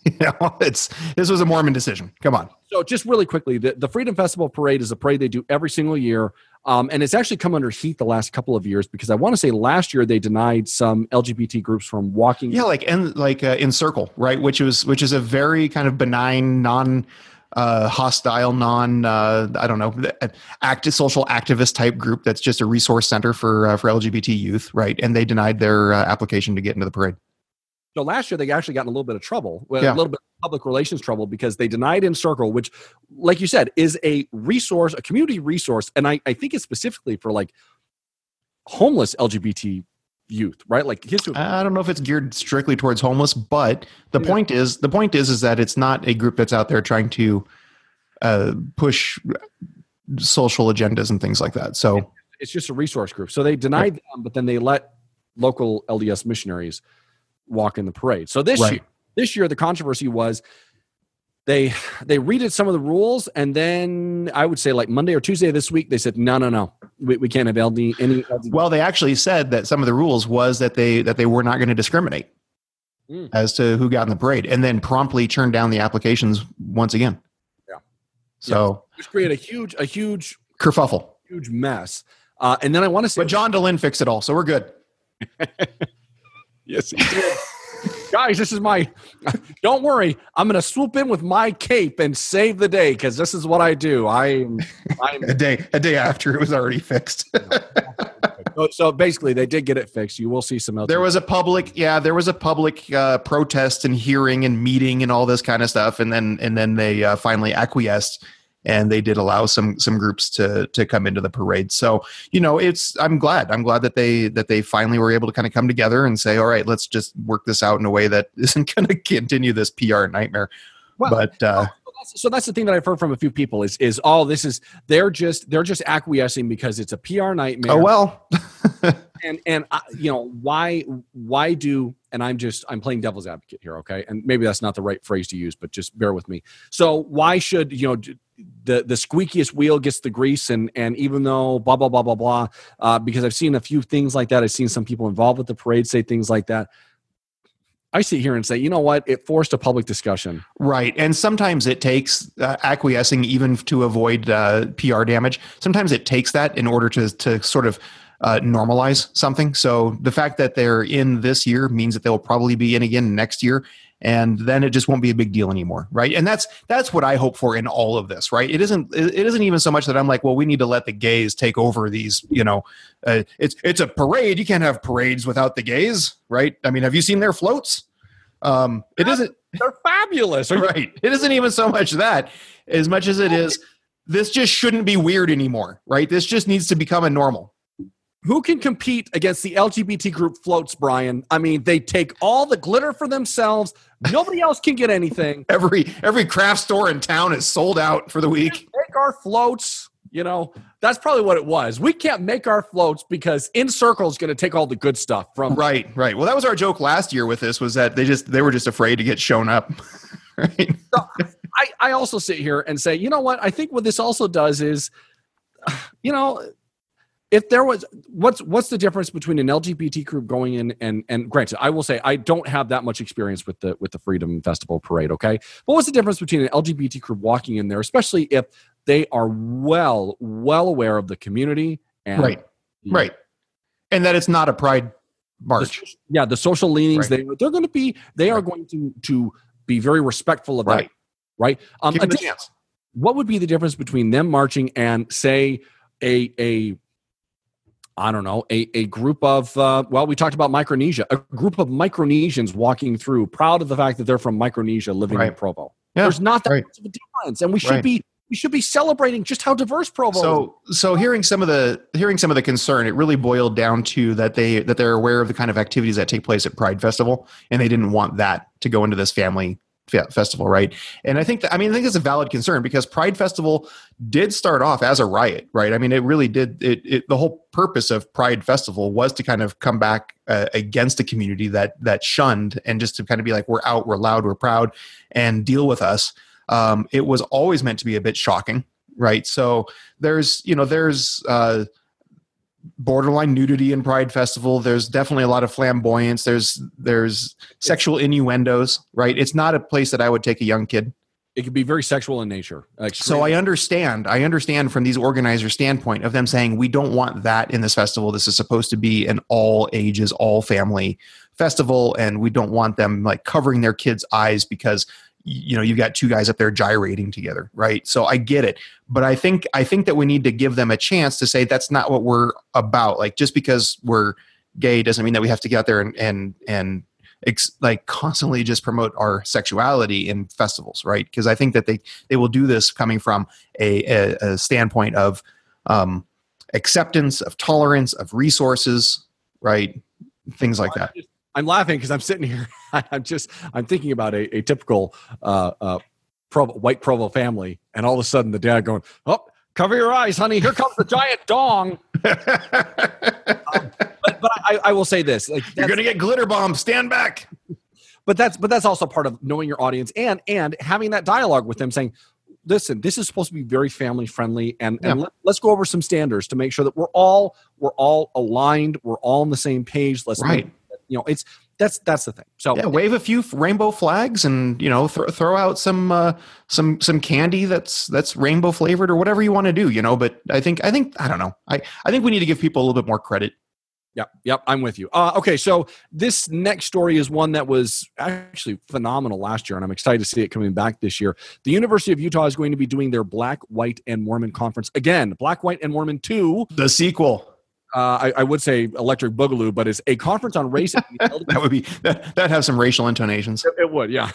You know, it's this was a Mormon decision. Come on. So just really quickly, the, the Freedom Festival Parade is a parade they do every single year. Um, and it's actually come under heat the last couple of years because I want to say last year they denied some L G B T groups from walking. Yeah, like and like uh, Encircle, right? Which was which is a very kind of benign, non uh, hostile, non uh, I don't know, active social activist type group that's just a resource center for uh, for L G B T youth, right? And they denied their uh, application to get into the parade. So last year they actually got in a little bit of trouble, well, yeah. a little bit of public relations trouble because they denied Encircle, which, like you said, is a resource, a community resource, and I, I think it's specifically for like homeless L G B T youth, right? Like kids who- I don't know if it's geared strictly towards homeless, but the yeah. point is the point is is that it's not a group that's out there trying to uh, push social agendas and things like that. So it's just a resource group. So they denied right. them, but then they let local L D S missionaries walk in the parade. So this right. year, this year the controversy was they they redid some of the rules, and then I would say like Monday or Tuesday this week they said no no no we, we can't have L D any. L D. Well, they actually said that some of the rules was that they that they were not going to discriminate mm. as to who got in the parade, and then promptly turned down the applications once again. Yeah. So yeah. Just created a huge a huge kerfuffle, huge mess. Uh, and then I want to say, but John DeLynn fixed it all, so we're good. Yes, he did. Guys, this is my, don't worry, I'm going to swoop in with my cape and save the day because this is what I do. I'm, I'm a day a day after it was already fixed. so, so basically, they did get it fixed. You will see some else. There was a public, yeah, there was a public uh, protest and hearing and meeting and all this kind of stuff, and then and then they uh, finally acquiesced. And they did allow some some groups to to come into the parade. So, you know, it's I'm glad. I'm glad that they that they finally were able to kind of come together and say, all right, let's just work this out in a way that isn't going to continue this P R nightmare. Well, but uh, so, that's, so that's the thing that I've heard from a few people is is all oh, this is they're just they're just acquiescing because it's a P R nightmare. Oh well. and and uh, you know why why do and I'm just I'm playing devil's advocate here, okay? And maybe that's not the right phrase to use, but just bear with me. So why should you know? The the squeakiest wheel gets the grease, and and even though blah blah blah blah blah, uh, because I've seen a few things like that. I've seen some people involved with the parade say things like that. I sit here and say, you know what? It forced a public discussion, right? And sometimes it takes uh, acquiescing, even to avoid uh, P R damage. Sometimes it takes that in order to to sort of uh, normalize something. So the fact that they're in this year means that they'll probably be in again next year. And then it just won't be a big deal anymore, right? And that's that's what I hope for in all of this, right? It isn't it isn't even so much that I'm like, well, we need to let the gays take over these, you know, uh, it's it's a parade. You can't have parades without the gays, right? I mean, have you seen their floats? Um, it isn't. They're fabulous, right? It isn't even so much that, as much as it is, this just shouldn't be weird anymore, right? This just needs to become a normal. Who can compete against the L G B T group floats, Brian? I mean, they take all the glitter for themselves. Nobody else can get anything. Every every craft store in town is sold out for the week. Make our floats. You know, that's probably what it was. We can't make our floats because Encircle is going to take all the good stuff from. Right, right. Well, that was our joke last year with this, was that they just they were just afraid to get shown up. Right. So I, I also sit here and say, you know what? I think what this also does is, you know, if there was what's what's the difference between an L G B T group going in and and granted, I will say I don't have that much experience with the with the Freedom Festival parade, okay? But what's the difference between an L G B T group walking in there, especially if they are well well aware of the community and right, the, right, and that it's not a pride march. The, yeah, the social leanings right. they they're going to be they right. are going to to be very respectful of right. that, right? Um, Give them a chance. What would be the difference between them marching and say a a I don't know, a, a group of, uh, well, we talked about Micronesia, a group of Micronesians walking through, proud of the fact that they're from Micronesia living right. in Provo. Yeah, There's not that right. much of a difference. And we should right. be we should be celebrating just how diverse Provo so, is. So hearing some of the hearing some of the concern, it really boiled down to that they that they're aware of the kind of activities that take place at Pride Festival, and they didn't want that to go into this family festival, right? And I think that I mean I think it's a valid concern because Pride Festival did start off as a riot, right? I mean, it really did. It, it the whole purpose of Pride Festival was to kind of come back uh, against a community that that shunned, and just to kind of be like, we're out, we're loud, we're proud, and deal with us. Um, it was always meant to be a bit shocking, right? So there's you know there's uh, borderline nudity in Pride Festival. There's definitely a lot of flamboyance. There's there's sexual innuendos, right? It's not a place that I would take a young kid. It could be very sexual in nature. So I understand. I understand from these organizers' standpoint of them saying we don't want that in this festival. This is supposed to be an all ages, all family festival, and we don't want them like covering their kids' eyes because you know you've got two guys up there gyrating together, right? So I get it, but I think I think that we need to give them a chance to say that's not what we're about. Like just because we're gay doesn't mean that we have to get out there and and and Ex, like constantly just promote our sexuality in festivals, right? Because I think that they they will do this coming from a, a, a standpoint of um, acceptance, of tolerance, of resources, right? Things like that. I'm laughing because I'm sitting here. I'm just I'm thinking about a, a typical uh, uh, Provo, white Provo family, and all of a sudden the dad going, "Oh, cover your eyes, honey! Here comes the giant dong." um, but but I, I will say this: like, you're going to get glitter bombs. Stand back. But that's but that's also part of knowing your audience and and having that dialogue with them, saying, "Listen, this is supposed to be very family friendly, and, and yeah. let, let's go over some standards to make sure that we're all we're all aligned, we're all on the same page. Let's right. make, you know, it's that's that's the thing. So yeah, wave a few rainbow flags, and you know, th- throw out some uh, some some candy that's that's rainbow flavored or whatever you want to do. You know, but I think I think I don't know. I I think we need to give people a little bit more credit. Yep, yep, I'm with you. Uh, okay, so this next story is one that was actually phenomenal last year, and I'm excited to see it coming back this year. The University of Utah is going to be doing their Black, White, and Mormon conference again. Black, White, and Mormon two. The sequel. Uh, I, I would say Electric Boogaloo, but it's a conference on race. that would be that. That'd have some racial intonations. It, it would, yeah.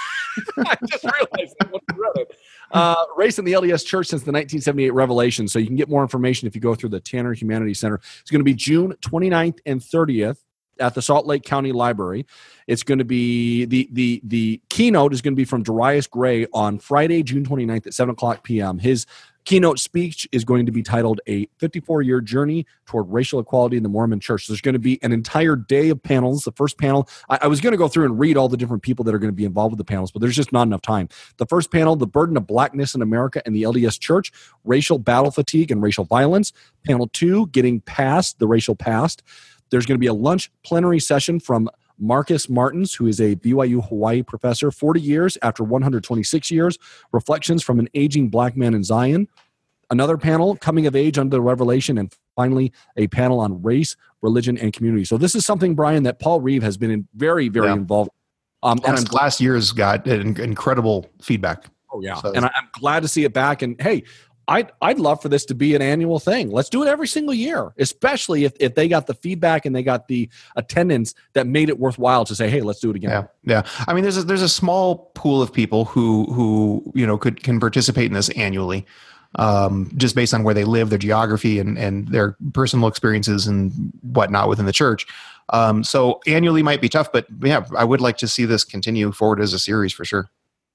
I just realized that when I read it. Uh, race in the L D S Church since the nineteen seventy-eight Revelation. So you can get more information if you go through the Tanner Humanities Center. It's going to be June twenty-ninth and thirtieth at the Salt Lake County Library. It's going to be the the the keynote is going to be from Darius Gray on Friday, June twenty-ninth at seven o'clock p.m. His keynote speech is going to be titled A fifty-four-Year Journey Toward Racial Equality in the Mormon Church. So there's going to be an entire day of panels. The first panel, I, I was going to go through and read all the different people that are going to be involved with the panels, but there's just not enough time. The first panel, The Burden of Blackness in America and the L D S Church, Racial Battle Fatigue and Racial Violence. Panel two, Getting Past the Racial Past. There's going to be a lunch plenary session from Marcus Martins, who is a B Y U Hawaii professor, forty years after one hundred twenty-six years, Reflections from an Aging Black Man in Zion. Another panel, Coming of Age Under the Revelation, and finally, a panel on race, religion, and community. So this is something, Brian, that Paul Reeve has been in very, very yeah. involved. Um, and I'm, last year's got incredible feedback. Oh, yeah. So, and I'm glad to see it back. And, hey, I'd, I'd love for this to be an annual thing. Let's do it every single year, especially if, if they got the feedback and they got the attendance that made it worthwhile to say, hey, let's do it again. Yeah, yeah. I mean, there's a, there's a small pool of people who who you know could can participate in this annually, um, just based on where they live, their geography, and and their personal experiences and whatnot within the church. Um, so annually might be tough, but yeah, I would like to see this continue forward as a series for sure.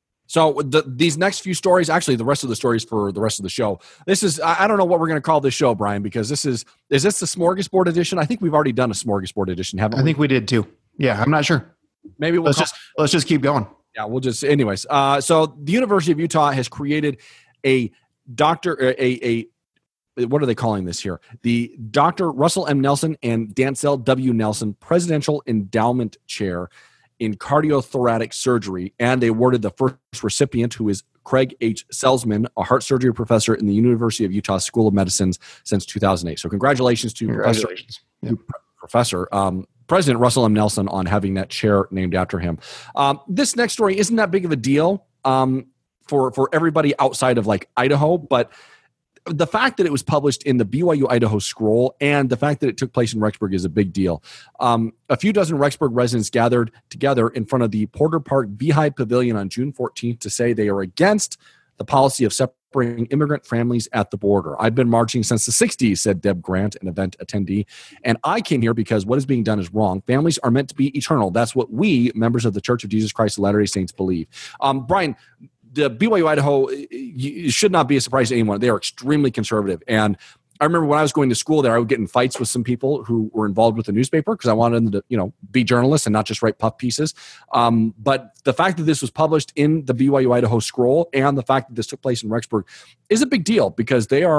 So the, these next few stories, actually the rest of the stories for the rest of the show, this is, I don't know what we're going to call this show, Brian, because this is, is this the Smorgasbord edition? I think we've already done a Smorgasbord edition, haven't we? I think we did too. Yeah, I'm not sure. Maybe we'll let's call, just, let's just keep going. Yeah, we'll just, anyways. Uh, so the University of Utah has created a doctor, a, a, what are they calling this here? The Doctor Russell M. Nelson and Dancel W. Nelson Presidential Endowment Chair in cardiothoracic surgery, and they awarded the first recipient, who is Craig H. Salzman, a heart surgery professor in the University of Utah School of Medicine since two thousand eight. So congratulations to congratulations. Professor, yeah. Professor um, President Russell M. Nelson on having that chair named after him. Um, this next story isn't that big of a deal um, for, for everybody outside of like Idaho, but the fact that it was published in the B Y U Idaho Scroll and the fact that it took place in Rexburg is a big deal. Um, a few dozen Rexburg residents gathered together in front of the Porter Park Beehive Pavilion on June fourteenth to say they are against the policy of separating immigrant families at the border. I've been marching since the sixties, said Deb Grant, an event attendee, and I came here because what is being done is wrong. Families are meant to be eternal. That's what we, members of the Church of Jesus Christ of Latter-day Saints, believe. Um, Brian, the B Y U Idaho, it should not be a surprise to anyone. They are extremely conservative. And I remember when I was going to school there, I would get in fights with some people who were involved with the newspaper because I wanted them to, you know, be journalists and not just write puff pieces. Um, but the fact that this was published in the B Y U Idaho Scroll and the fact that this took place in Rexburg is a big deal because they are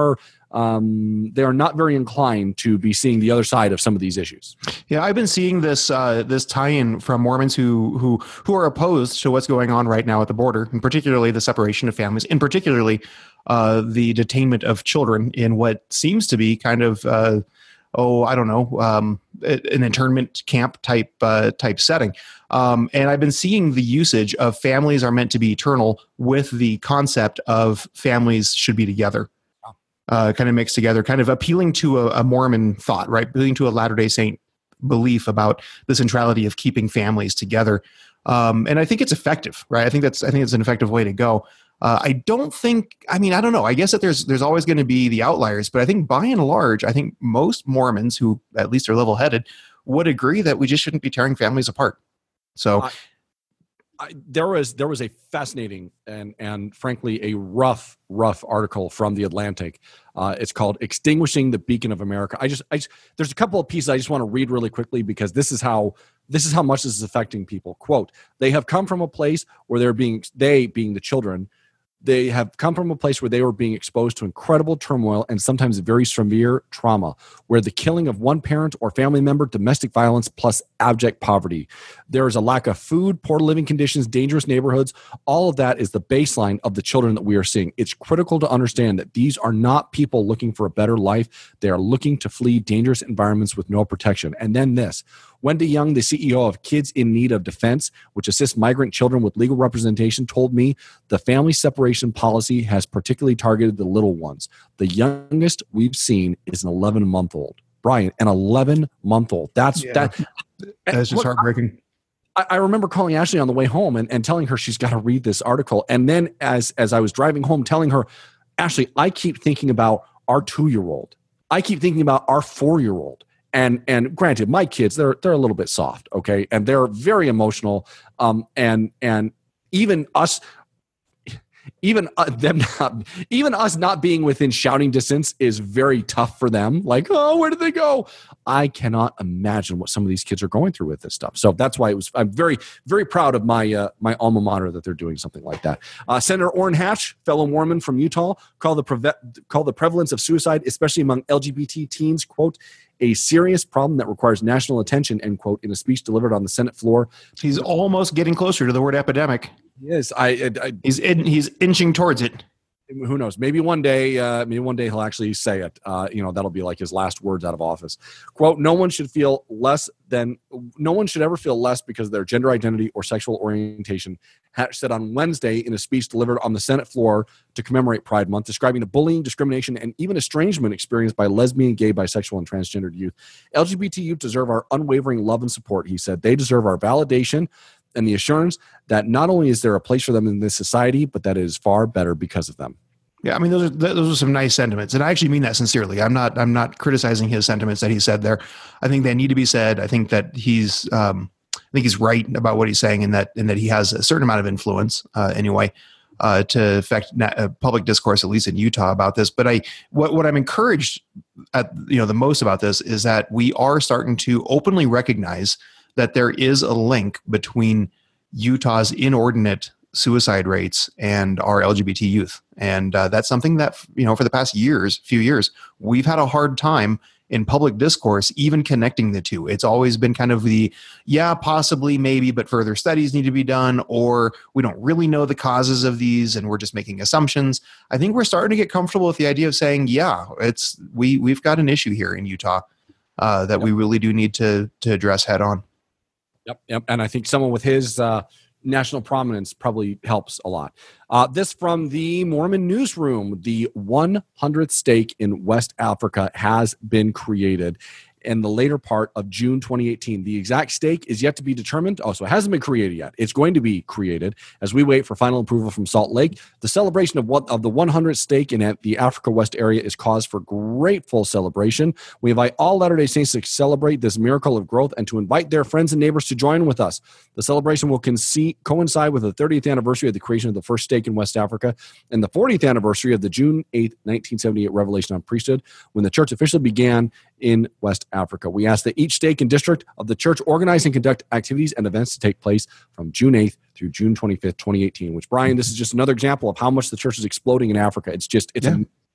um, they are not very inclined to be seeing the other side of some of these issues. Yeah, I've been seeing this uh, this tie-in from Mormons who who who are opposed to what's going on right now at the border, and particularly the separation of families, and particularly uh, the detainment of children in what seems to be kind of uh, oh, I don't know, um, an internment camp type uh, type setting. Um, and I've been seeing the usage of families are meant to be eternal with the concept of families should be together, uh, kind of mixed together, kind of appealing to a, a Mormon thought, right? Appealing to a Latter-day Saint belief about the centrality of keeping families together. Um, and I think it's effective, right? I think that's, I think it's an effective way to go. Uh, I don't think, I mean, I don't know. I guess that there's there's always going to be the outliers, but I think by and large, I think most Mormons who at least are level-headed would agree that we just shouldn't be tearing families apart. So I, I, there was there was a fascinating and and frankly a rough rough article from The Atlantic. Uh, it's called "Extinguishing the Beacon of America." I just I just, there's a couple of pieces I just want to read really quickly because this is how this is how much this is affecting people. Quote: "They have come from a place where they're being they being the children." They have come from a place where they were being exposed to incredible turmoil and sometimes very severe trauma, where the killing of one parent or family member, domestic violence, plus abject poverty. There is a lack of food, poor living conditions, dangerous neighborhoods. All of that is the baseline of the children that we are seeing. It's critical to understand that these are not people looking for a better life. They are looking to flee dangerous environments with no protection. And then this. Wendy Young, the C E O of Kids in Need of Defense, which assists migrant children with legal representation, told me the family separation policy has particularly targeted the little ones. The youngest we've seen is an eleven-month-old. Brian, an eleven-month-old. That's yeah. that. That's just heartbreaking. I, I remember calling Ashley on the way home and, and telling her she's got to read this article. And then as as I was driving home, telling her, Ashley, I keep thinking about our two-year-old. I keep thinking about our four-year-old. And and granted, my kids, they're they're a little bit soft, okay? And they're very emotional. Um, and and even us, even uh, them not, even us not being within shouting distance is very tough for them. Like, oh, where did they go? I cannot imagine what some of these kids are going through with this stuff. So that's why it was. I'm very very proud of my uh, my alma mater that they're doing something like that. Uh, Senator Orrin Hatch, fellow Mormon from Utah, called the preve- called the prevalence of suicide, especially among L G B T teens, quote, a serious problem that requires national attention, end quote, in a speech delivered on the Senate floor. He's almost getting closer to the word epidemic. Yes, I. I, I he's in, he's inching towards it. Who knows? Maybe one day, uh, maybe one day he'll actually say it. Uh, you know, that'll be like his last words out of office. Quote: "No one should feel less than. No one should ever feel less because of their gender identity or sexual orientation." Hatch said on Wednesday in a speech delivered on the Senate floor to commemorate Pride Month, describing the bullying, discrimination, and even estrangement experienced by lesbian, gay, bisexual, and transgendered youth. L G B T youth deserve our unwavering love and support, he said. They deserve our validation and the assurance that not only is there a place for them in this society, but that it is far better because of them. Yeah, I mean, those are those are some nice sentiments, and I actually mean that sincerely. I'm not I'm not criticizing his sentiments that he said there. I think they need to be said. I think that he's um, I think he's right about what he's saying, in that in that he has a certain amount of influence uh, anyway uh, to affect na- uh, public discourse, at least in Utah, about this. But I what what I'm encouraged at you know the most about this is that we are starting to openly recognize that there is a link between Utah's inordinate suicide rates and our L G B T youth. And uh, that's something that, you know, for the past years, few years, we've had a hard time in public discourse, even connecting the two. It's always been kind of the, yeah, possibly, maybe, but further studies need to be done, or we don't really know the causes of these and we're just making assumptions. I think we're starting to get comfortable with the idea of saying, yeah, it's we, we've got an issue here in Utah uh, that yep. we really do need to to address head on. Yep, yep. And I think someone with his uh, national prominence probably helps a lot. Uh, this from the Mormon Newsroom. The one hundredth stake in West Africa has been created in the later part of June twenty eighteen. The exact stake is yet to be determined. Oh, so it hasn't been created yet. It's going to be created as we wait for final approval from Salt Lake. The celebration of what of the one hundredth stake in the Africa West area is cause for grateful celebration. We invite all Latter-day Saints to celebrate this miracle of growth and to invite their friends and neighbors to join with us. The celebration will conce- coincide with the thirtieth anniversary of the creation of the first stake in West Africa and the fortieth anniversary of the June eighth, nineteen seventy-eight revelation on priesthood, when the church officially began in West Africa. We ask that each stake and district of the church organize and conduct activities and events to take place from June eighth through June twenty-fifth, twenty eighteen, which, Brian, this is just another example of how much the church is exploding in Africa. It's just, it's, yeah. a,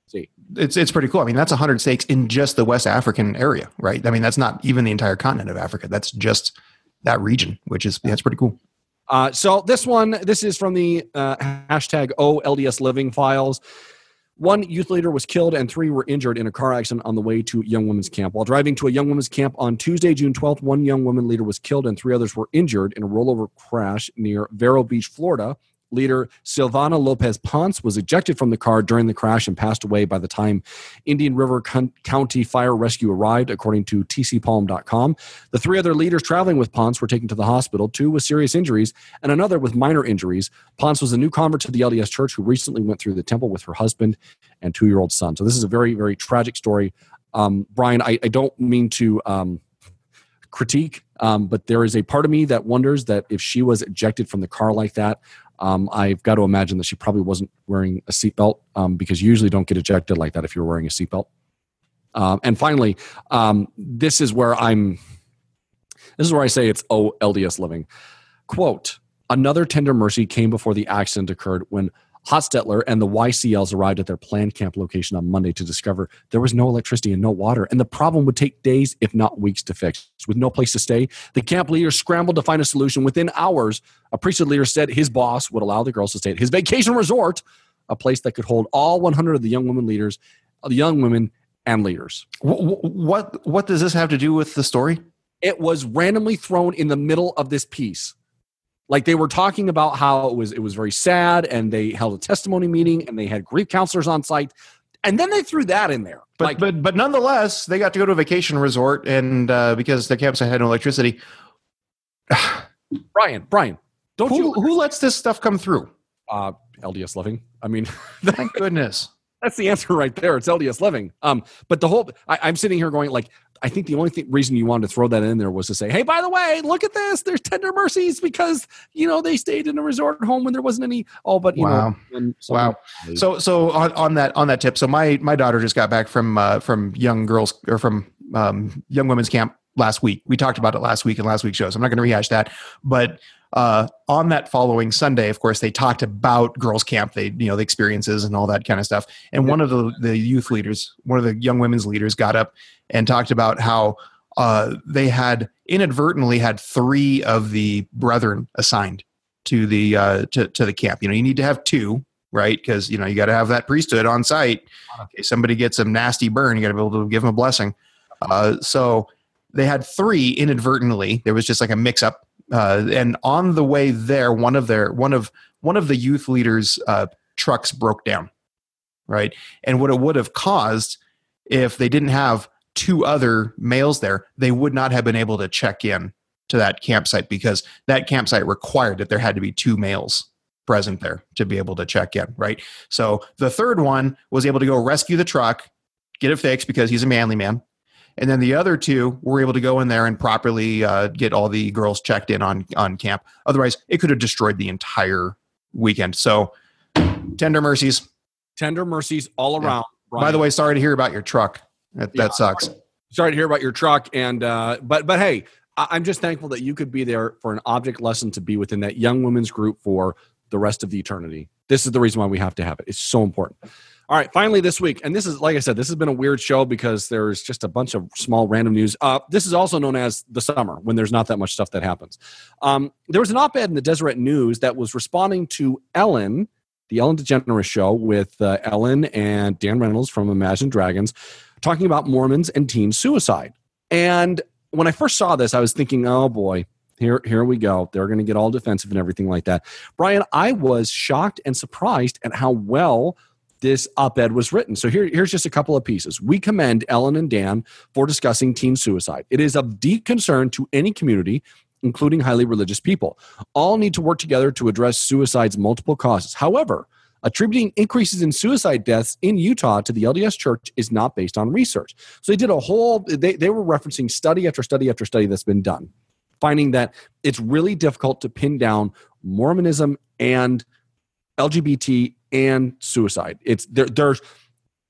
See, it's it's pretty cool. I mean, that's one hundred stakes in just the West African area, right? I mean, that's not even the entire continent of Africa. That's just that region, which is that's pretty cool. Uh, so this one, this is from the uh, hashtag O L D S Living files. One youth leader was killed and three were injured in a car accident on the way to Young Women's Camp. While driving to a Young Women's Camp on Tuesday, June twelfth, one young woman leader was killed and three others were injured in a rollover crash near Vero Beach, Florida. Leader Silvana Lopez Ponce was ejected from the car during the crash and passed away by the time Indian River Con- County Fire Rescue arrived, according to T C palm dot com. The three other leaders traveling with Ponce were taken to the hospital, two with serious injuries and another with minor injuries. Ponce was a new convert to the L D S Church who recently went through the temple with her husband and two-year-old son. So this is a very, very tragic story. Um, Brian, I, I don't mean to um, critique, um, but there is a part of me that wonders that if she was ejected from the car like that, Um, I've got to imagine that she probably wasn't wearing a seatbelt um, because you usually don't get ejected like that if you're wearing a seatbelt. Um, and finally, um, this is where I'm, this is where I say it's O L D S Living. Quote, another tender mercy came before the accident occurred when Hostetler and the Y C Ls arrived at their planned camp location on Monday to discover there was no electricity and no water, and the problem would take days, if not weeks, to fix. With no place to stay, the camp leaders scrambled to find a solution. Within hours, a priesthood leader said his boss would allow the girls to stay at his vacation resort, a place that could hold all one hundred of the young women leaders, the young women and leaders. What, what what does this have to do with the story? It was randomly thrown in the middle of this piece. Like they were talking about how it was it was very sad, and they held a testimony meeting, and they had grief counselors on site, and then they threw that in there. But like, but but nonetheless, they got to go to a vacation resort, and uh, because their campsite had no electricity. Brian, Brian, don't who, you? Who lets this stuff come through? Uh, L D S Living. I mean, thank goodness. That's the answer right there. It's L D S Living. Um, but the whole I, I'm sitting here going like. I think the only th- reason you wanted to throw that in there was to say, hey, by the way, look at this. There's tender mercies because, you know, they stayed in a resort home when there wasn't any. Oh, but, you wow. know. Wow. So so on, on that on that tip, so my my daughter just got back from uh, from young girls or from um, young women's camp last week. We talked about it last week in last week's show, so I'm not going to rehash that. But uh, on that following Sunday, of course, they talked about girls' camp, they you know the experiences and all that kind of stuff. And yeah. one of the the youth leaders, one of the young women's leaders, got up and talked about how uh, they had inadvertently had three of the brethren assigned to the uh, to to the camp. You know, you need to have two, right? Because you know you got to have that priesthood on site. In case somebody gets a nasty burn, you got to be able to give them a blessing. Uh, so they had three inadvertently. There was just like a mix-up, uh, and on the way there, one of their one of one of the youth leaders' uh, trucks broke down, right? And what it would have caused if they didn't have two other males there, they would not have been able to check in to that campsite because that campsite required that there had to be two males present there to be able to check in, right? So the third one was able to go rescue the truck, get it fixed because he's a manly man. And then the other two were able to go in there and properly uh, get all the girls checked in on, on camp. Otherwise, it could have destroyed the entire weekend. So tender mercies. Tender mercies all around. Yeah. By the way, sorry to hear about your truck. That, yeah, that sucks. Sorry to hear about your truck, and uh, but but hey, I, I'm just thankful that you could be there for an object lesson to be within that young women's group for the rest of the eternity. This is the reason why we have to have it. It's so important. All right, finally this week, and this is like I said, this has been a weird show because there's just a bunch of small random news. Uh, this is also known as the summer when there's not that much stuff that happens. Um, there was an op-ed in the Deseret News that was responding to Ellen, the Ellen DeGeneres show with uh, Ellen and Dan Reynolds from Imagine Dragons, talking about Mormons and teen suicide. And when I first saw this, I was thinking, oh boy, here, here we go. They're going to get all defensive and everything like that. Brian, I was shocked and surprised at how well this op-ed was written. So here, here's just a couple of pieces. We commend Ellen and Dan for discussing teen suicide. It is of deep concern to any community, including highly religious people. All need to work together to address suicide's multiple causes. However, attributing increases in suicide deaths in Utah to the L D S Church is not based on research. So they did a whole, they, they were referencing study after study after study that's been done, finding that it's really difficult to pin down Mormonism and L G B T and suicide. It's there, there's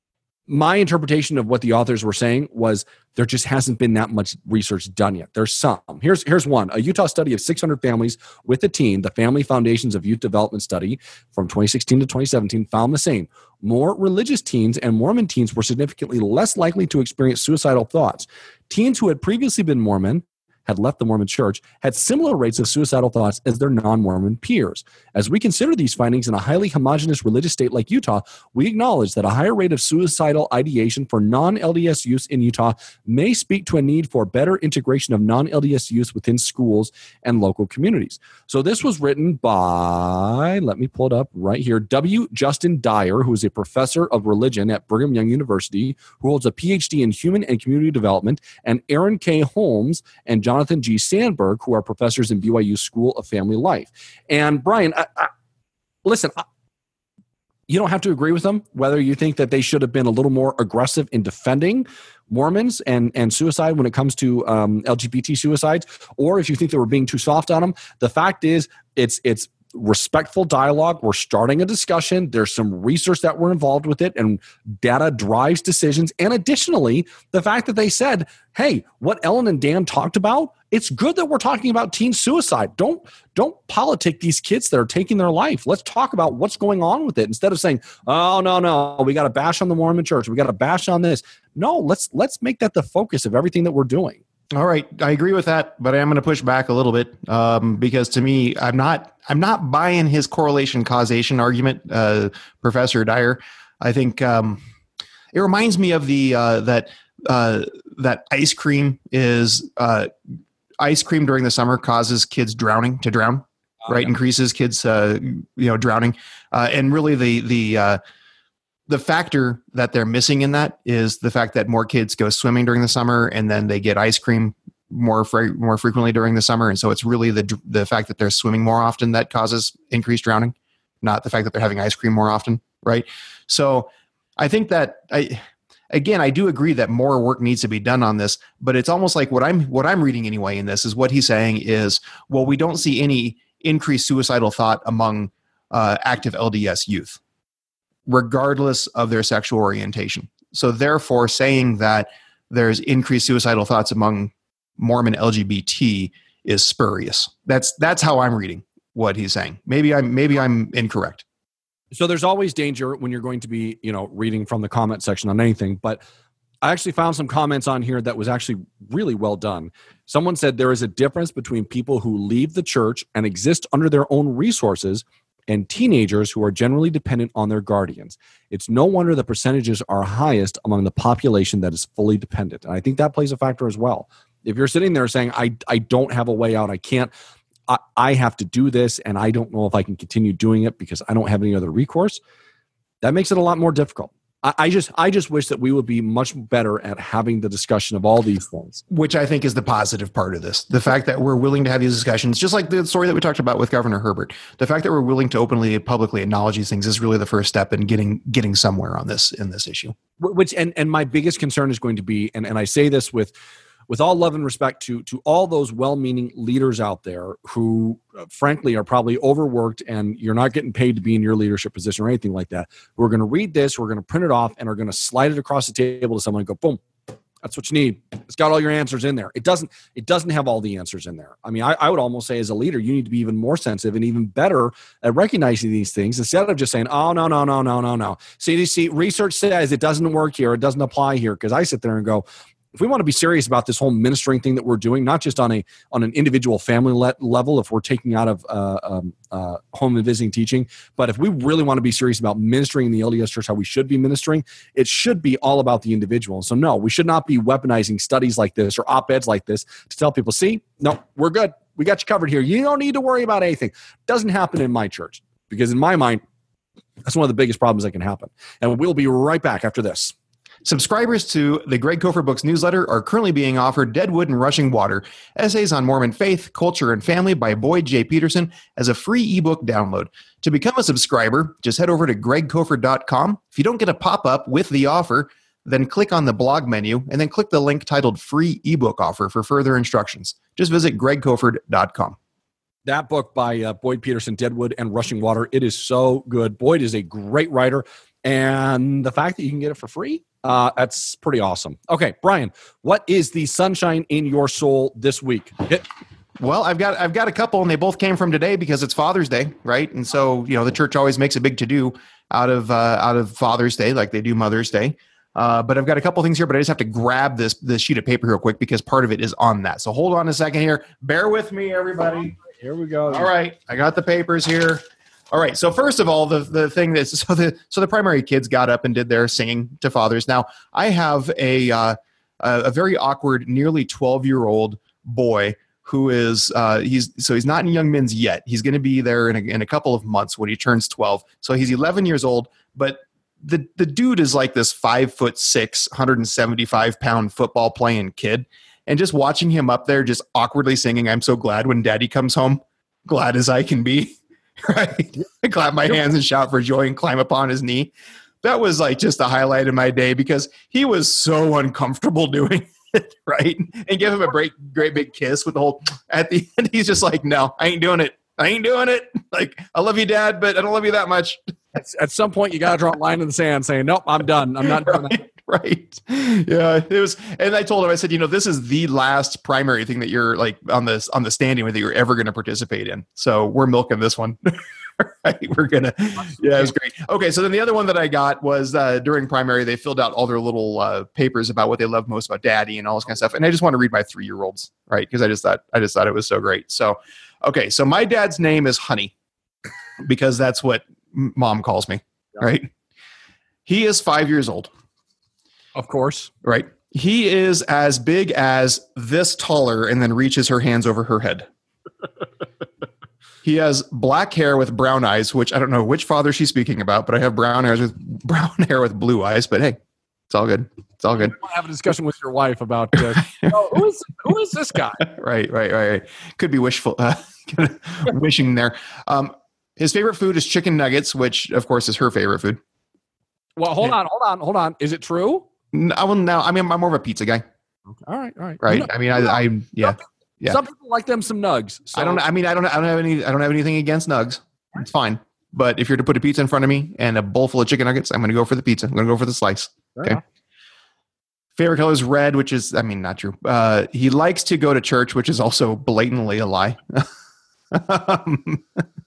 my interpretation of what the authors were saying was there just hasn't been that much research done yet. There's some. Here's here's one. A Utah study of six hundred families with a teen, the Family Foundations of Youth Development Study from twenty sixteen to twenty seventeen, found the same. More religious teens and Mormon teens were significantly less likely to experience suicidal thoughts. Teens who had previously been Mormon, had left the Mormon church, had similar rates of suicidal thoughts as their non-Mormon peers. As we consider these findings in a highly homogenous religious state like Utah, we acknowledge that a higher rate of suicidal ideation for non-L D S youth in Utah may speak to a need for better integration of non-L D S youth within schools and local communities. So this was written by, let me pull it up right here, W. Justin Dyer, who is a professor of religion at Brigham Young University, who holds a P H D in human and community development, and Aaron K. Holmes and John Jonathan G. Sandberg, who are professors in B Y U School of Family Life. And Brian, I, I, listen, I, you don't have to agree with them, whether you think that they should have been a little more aggressive in defending Mormons and, and suicide when it comes to um, L G B T suicides, or if you think they were being too soft on them. The fact is, it's it's respectful dialogue. We're starting a discussion. There's some research that we're involved with it, and data drives decisions. And additionally, the fact that they said, hey, what Ellen and Dan talked about, it's good that we're talking about teen suicide. Don't don't politic these kids that are taking their life. Let's talk about what's going on with it instead of saying, oh, no, no, we got to bash on the Mormon church. We got to bash on this. No, let's let's make that the focus of everything that we're doing. All right, I agree with that, but I am going to push back a little bit um, because to me, I'm not I'm not buying his correlation causation argument, uh, Professor Dyer. I think um, it reminds me of the uh, that uh, that ice cream is uh, ice cream during the summer causes kids drowning to drown, oh, right? Yeah. Increases kids uh, you know drowning, uh, and really the the uh, the factor that they're missing in that is the fact that more kids go swimming during the summer and then they get ice cream more fre- more frequently during the summer. And so it's really the the fact that they're swimming more often that causes increased drowning, not the fact that they're having ice cream more often, right? So I think that I again I do agree that more work needs to be done on this, but it's almost like what I'm what I'm reading anyway in this is what he's saying is, well, we don't see any increased suicidal thought among uh, active L D S youth, regardless of their sexual orientation. So therefore, saying that there's increased suicidal thoughts among Mormon L G B T is spurious. That's that's how I'm reading what he's saying. Maybe I'm maybe I'm incorrect. So there's always danger when you're going to be, you know, reading from the comment section on anything. But I actually found some comments on here that was actually really well done. Someone said there is a difference between people who leave the church and exist under their own resources and teenagers who are generally dependent on their guardians. It's no wonder the percentages are highest among the population that is fully dependent. And I think that plays a factor as well. If you're sitting there saying, I, I don't have a way out, I can't, I, I have to do this, and I don't know if I can continue doing it because I don't have any other recourse, that makes it a lot more difficult. I, I just I just wish that we would be much better at having the discussion of all these things. Which I think is the positive part of this. The fact that we're willing to have these discussions, just like the story that we talked about with Governor Herbert, the fact that we're willing to openly and publicly acknowledge these things is really the first step in getting getting somewhere on this in this issue. Which and, and my biggest concern is going to be, and, and I say this with with all love and respect to to all those well-meaning leaders out there who, uh, frankly, are probably overworked and you're not getting paid to be in your leadership position or anything like that. We're going to read this, we're going to print it off, and are going to slide it across the table to someone and go, boom, that's what you need. It's got all your answers in there. It doesn't It doesn't have all the answers in there. I mean, I, I would almost say as a leader, you need to be even more sensitive and even better at recognizing these things instead of just saying, oh, no, no, no, no, no, no. C D C research says it doesn't work here. It doesn't apply here. Because I sit there and go, if we want to be serious about this whole ministering thing that we're doing, not just on a on an individual family le- level, if we're taking out of uh, um, uh, home and visiting teaching, but if we really want to be serious about ministering in the L D S church, how we should be ministering, it should be all about the individual. So no, we should not be weaponizing studies like this or op-eds like this to tell people, see, no, we're good. We got you covered here. You don't need to worry about anything. Doesn't happen in my church because in my mind, that's one of the biggest problems that can happen. And we'll be right back after this. Subscribers to the Greg Kofor Books newsletter are currently being offered Deadwood and Rushing Water, essays on Mormon faith, culture, and family by Boyd J. Peterson as a free ebook download. To become a subscriber, just head over to greg kofor dot com. If you don't get a pop-up with the offer, then click on the blog menu and then click the link titled Free Ebook Offer for further instructions. Just visit greg kofor dot com. That book by uh, Boyd Peterson, Deadwood and Rushing Water, it is so good. Boyd is a great writer. And the fact that you can get it for free, uh, that's pretty awesome. Okay, Brian, what is the sunshine in your soul this week? Hit. Well, I've got I've got a couple, and they both came from today because it's Father's Day, right? And so, you know, the church always makes a big to-do out of uh, out of Father's Day, like they do Mother's Day. Uh, but I've got a couple things here, but I just have to grab this this sheet of paper real quick because part of it is on that. So hold on a second here. Bear with me, everybody. Here we go. All right, I got the papers here. All right. So first of all, the the thing that so the so the primary kids got up and did their singing to fathers. Now I have a uh, a very awkward, nearly twelve year old boy who is uh, he's so he's not in Young Men's yet. He's going to be there in a, in a couple of months when he turns twelve. So he's eleven years old, but the the dude is like this five foot six, one hundred seventy-five pound football playing kid, and just watching him up there, just awkwardly singing, "I'm so glad when Daddy comes home, glad as I can be." Right, I clap my hands and shout for joy and climb upon his knee. That was like just the highlight of my day because he was so uncomfortable doing. Right, and give him a great, great big kiss with the whole. At the end, he's just like, "No, I ain't doing it. I ain't doing it. Like, I love you, Dad, but I don't love you that much." At, at some point, you got to draw a line in the sand, saying, "Nope, I'm done. I'm not doing right, that." Right. Yeah, it was. And I told him, I said, "You know, this is the last primary thing that you're like on this on the standing with that you're ever going to participate in. So we're milking this one." Right, we're gonna. Yeah, it was great. Okay, so then the other one that I got was uh, during primary. They filled out all their little uh, papers about what they love most about Daddy and all this kind of stuff. And I just want to read my three year olds, right? Because I just thought I just thought it was so great. So, okay, so my dad's name is Honey because that's what Mom calls me, right? He is five years old, of course, right? He is as big as this taller, and then reaches her hands over her head. He has black hair with brown eyes, which I don't know which father she's speaking about, but I have brown hairs with brown hair with blue eyes. But hey, it's all good. It's all good. Have a discussion with your wife about uh, oh, who is who is this guy? Right, right, right, right. Could be wishful, uh, wishing there. Um, his favorite food is chicken nuggets, which of course is her favorite food. Well, hold on, hold on, hold on. Is it true? No, I will now. I mean, I'm more of a pizza guy. Okay. All right, all right. Right. You know, I mean, I, I yeah. Yeah. Some people like them some nugs. So. I don't. I mean, I don't. I don't have any. I don't have anything against nugs. It's fine. But if you're to put a pizza in front of me and a bowl full of chicken nuggets, I'm going to go for the pizza. I'm going to go for the slice. Okay. Yeah. Favorite color is red, which is, I mean, not true. Uh, he likes to go to church, which is also blatantly a lie. um,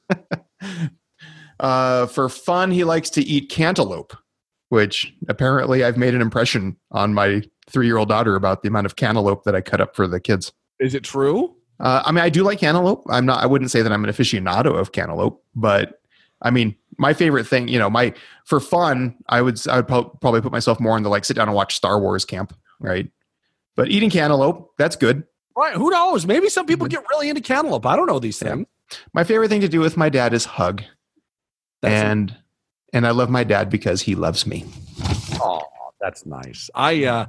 uh, for fun, he likes to eat cantaloupe, which apparently I've made an impression on my three-year-old daughter about the amount of cantaloupe that I cut up for the kids. Is it true? Uh, I mean, I do like cantaloupe. I'm not. I wouldn't say that I'm an aficionado of cantaloupe, but I mean, my favorite thing, you know, my for fun, I would I would probably put myself more in the like sit down and watch Star Wars camp, right? But eating cantaloupe, that's good. Right? Who knows? Maybe some people get really into cantaloupe. I don't know these things. Yeah. My favorite thing to do with my dad is hug, that's and it. and I love my dad because he loves me. Oh, that's nice. I. uh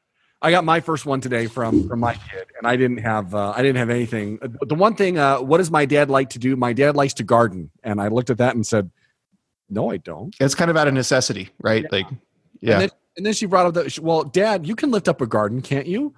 I got my first one today from from my kid, and I didn't have uh, I didn't have anything. The one thing, uh, what does my dad like to do? My dad likes to garden, and I looked at that and said, "No, I don't." It's kind of out of necessity, right? Yeah. Like, yeah. And then, and then she brought up that, well, Dad, you can lift up a garden, can't you?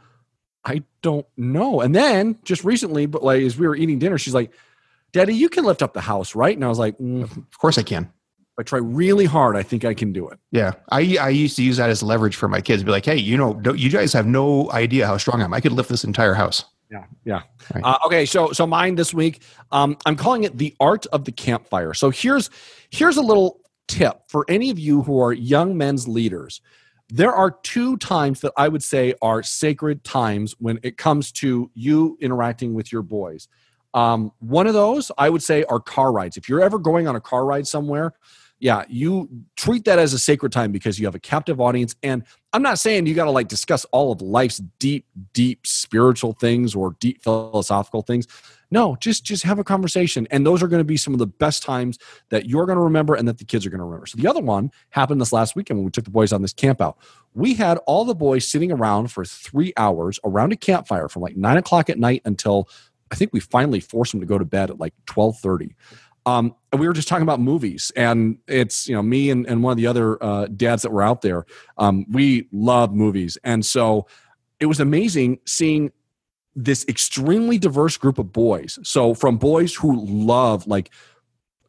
I don't know. And then just recently, but like as we were eating dinner, she's like, "Daddy, you can lift up the house, right?" And I was like, mm, "Of course I can. If I try really hard, I think I can do it." Yeah. I I used to use that as leverage for my kids. Be like, "Hey, you know, don't, you guys have no idea how strong I am. I could lift this entire house." Yeah. Yeah. Right. Uh, okay. So, so mine this week, um, I'm calling it the art of the campfire. So here's, here's a little tip for any of you who are young men's leaders. There are two times that I would say are sacred times when it comes to you interacting with your boys. Um, one of those I would say are car rides. If you're ever going on a car ride somewhere, yeah, you treat that as a sacred time because you have a captive audience. And I'm not saying you got to like discuss all of life's deep, deep spiritual things or deep philosophical things. No, just, just have a conversation. And those are going to be some of the best times that you're going to remember and that the kids are going to remember. So the other one happened this last weekend when we took the boys on this camp out. We had all the boys sitting around for three hours around a campfire from like nine o'clock at night until I think we finally forced them to go to bed at like twelve thirty. Um, and we were just talking about movies, and it's, you know, me and, and one of the other uh, dads that were out there. Um, we love movies. And so it was amazing seeing this extremely diverse group of boys. So from boys who love like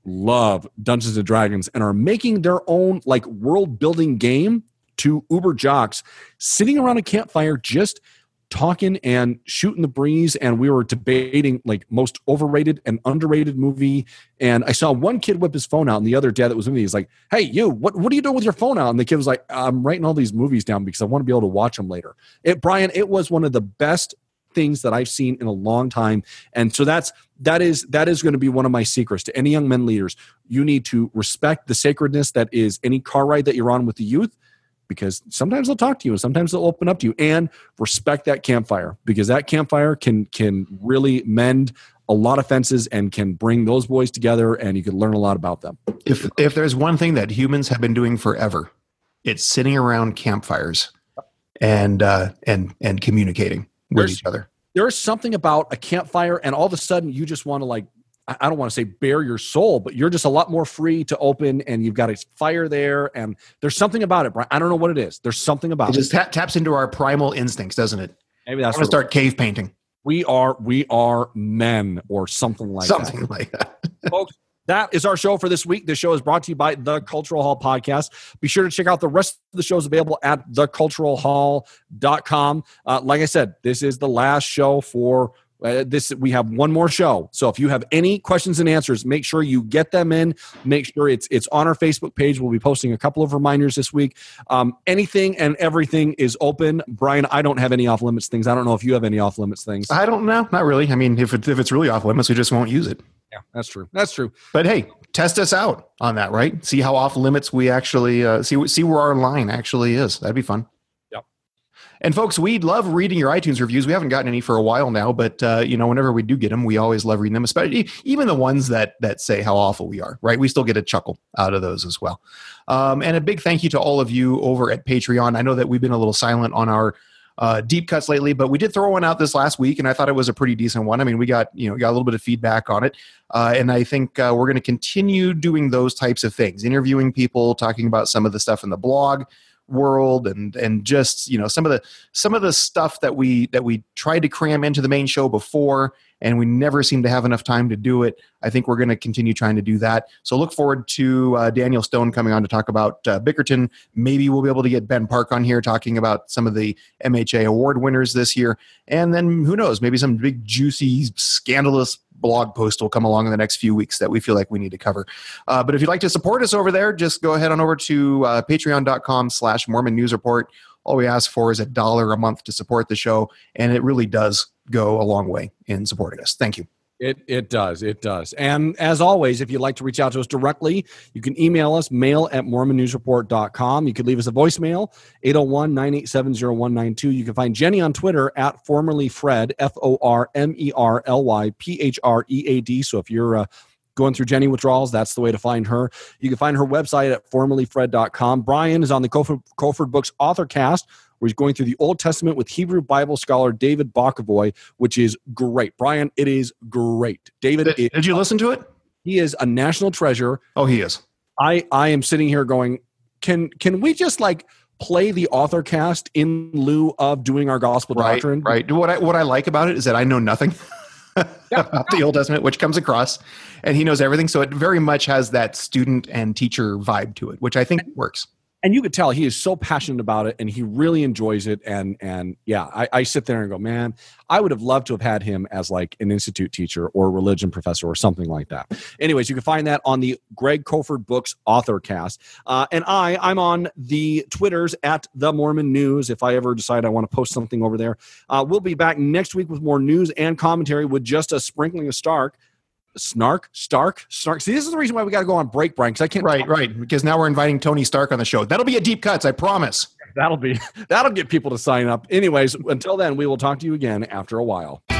love Dungeons and Dragons and are making their own like world building game to Uber jocks sitting around a campfire just talking and shooting the breeze. And we were debating like most overrated and underrated movie. And I saw one kid whip his phone out, and the other dad that was with me is like, "Hey, you, what, what are you doing with your phone out?" And the kid was like, "I'm writing all these movies down because I want to be able to watch them later." It, Brian, it was one of the best things that I've seen in a long time. And so that's, that is, that is going to be one of my secrets to any young men leaders. You need to respect the sacredness that is any car ride that you're on with the youth, because sometimes they'll talk to you and sometimes they'll open up to you, and respect that campfire, because that campfire can can really mend a lot of fences and can bring those boys together, and you can learn a lot about them. If if there's one thing that humans have been doing forever, it's sitting around campfires and uh, and and communicating with There's, each other. There's something about a campfire, and all of a sudden you just want to like, I don't want to say bare your soul, but you're just a lot more free to open, and you've got a fire there, and there's something about it, Brian. I don't know what it is. There's something about it. It just ta- taps into our primal instincts, doesn't it? Maybe that's I want to start cave painting. We are we are men, or something like something that. like that. Folks, that is our show for this week. This show is brought to you by The Cultural Hall Podcast. Be sure to check out the rest of the shows available at the cultural hall dot com. Uh, like I said, this is the last show for Uh, this we have one more show. So if you have any questions and answers, make sure you get them in. Make sure it's it's on our Facebook page. We'll be posting a couple of reminders this week. Um, anything and everything is open. Brian, I don't have any off limits things. I don't know if you have any off limits things. I don't know. Not really. I mean, if it, if it's really off limits, we just won't use it. Yeah, that's true. That's true. But hey, test us out on that, right? See how off limits we actually uh, see. See where our line actually is. That'd be fun. And folks, we'd love reading your iTunes reviews. We haven't gotten any for a while now, but uh, you know, whenever we do get them, we always love reading them, especially even the ones that that say how awful we are, right? We still get a chuckle out of those as well. Um, and a big thank you to all of you over at Patreon. I know that we've been a little silent on our uh, deep cuts lately, but we did throw one out this last week, and I thought it was a pretty decent one. I mean, we got you know got a little bit of feedback on it, uh, and I think uh, we're going to continue doing those types of things, interviewing people, talking about some of the stuff in the blog world, and and just you know some of the some of the stuff that we that we tried to cram into the main show before, and we never seem to have enough time to do it. I think we're going to continue trying to do that. So look forward to uh, Daniel Stone coming on to talk about uh, Bickerton. Maybe we'll be able to get Ben Park on here talking about some of the M H A award winners this year, and then who knows, maybe some big juicy scandalous blog post will come along in the next few weeks that we feel like we need to cover. Uh, but if you'd like to support us over there, just go ahead on over to uh, patreon.com slash Mormon News Report. All we ask for is a dollar a month to support the show, and it really does go a long way in supporting us. Thank you. It it does. It does. And as always, if you'd like to reach out to us directly, you can email us, mail at mormon news report dot com. You can leave us a voicemail, eight oh one, nine eight seven, oh one nine two. You can find Jenny on Twitter at formerly Fred, F O R M E R L Y P H R E A D. So if you're uh, going through Jenny withdrawals, that's the way to find her. You can find her website at formerly fred dot com. Brian is on the Colford, Colford Books Authorcast, where he's going through the Old Testament with Hebrew Bible scholar David Bokovoy, which is great. Brian, it is great. David, Did, is, did you listen to it? He is a national treasure. Oh, he is. I, I am sitting here going, can can we just like play the Authorcast in lieu of doing our gospel right, doctrine? Right. What I what I like about it is that I know nothing about the Old Testament, which comes across, and he knows everything. So it very much has that student and teacher vibe to it, which I think works. And you could tell he is so passionate about it, and he really enjoys it. And and yeah, I, I sit there and go, man, I would have loved to have had him as like an institute teacher or a religion professor or something like that. Anyways, you can find that on the Greg Colford Books Authorcast. Uh, and I, I'm on the Twitters at The Mormon News if I ever decide I want to post something over there. Uh, we'll be back next week with more news and commentary with just a sprinkling of Stark. Snark, Stark, Snark. See, this is the reason why we got to go on break, Brian, because I can't. Right, talk. right. Because now we're inviting Tony Stark on the show. That'll be a deep cuts, I promise. That'll be that'll get people to sign up. Anyways, until then, we will talk to you again after a while.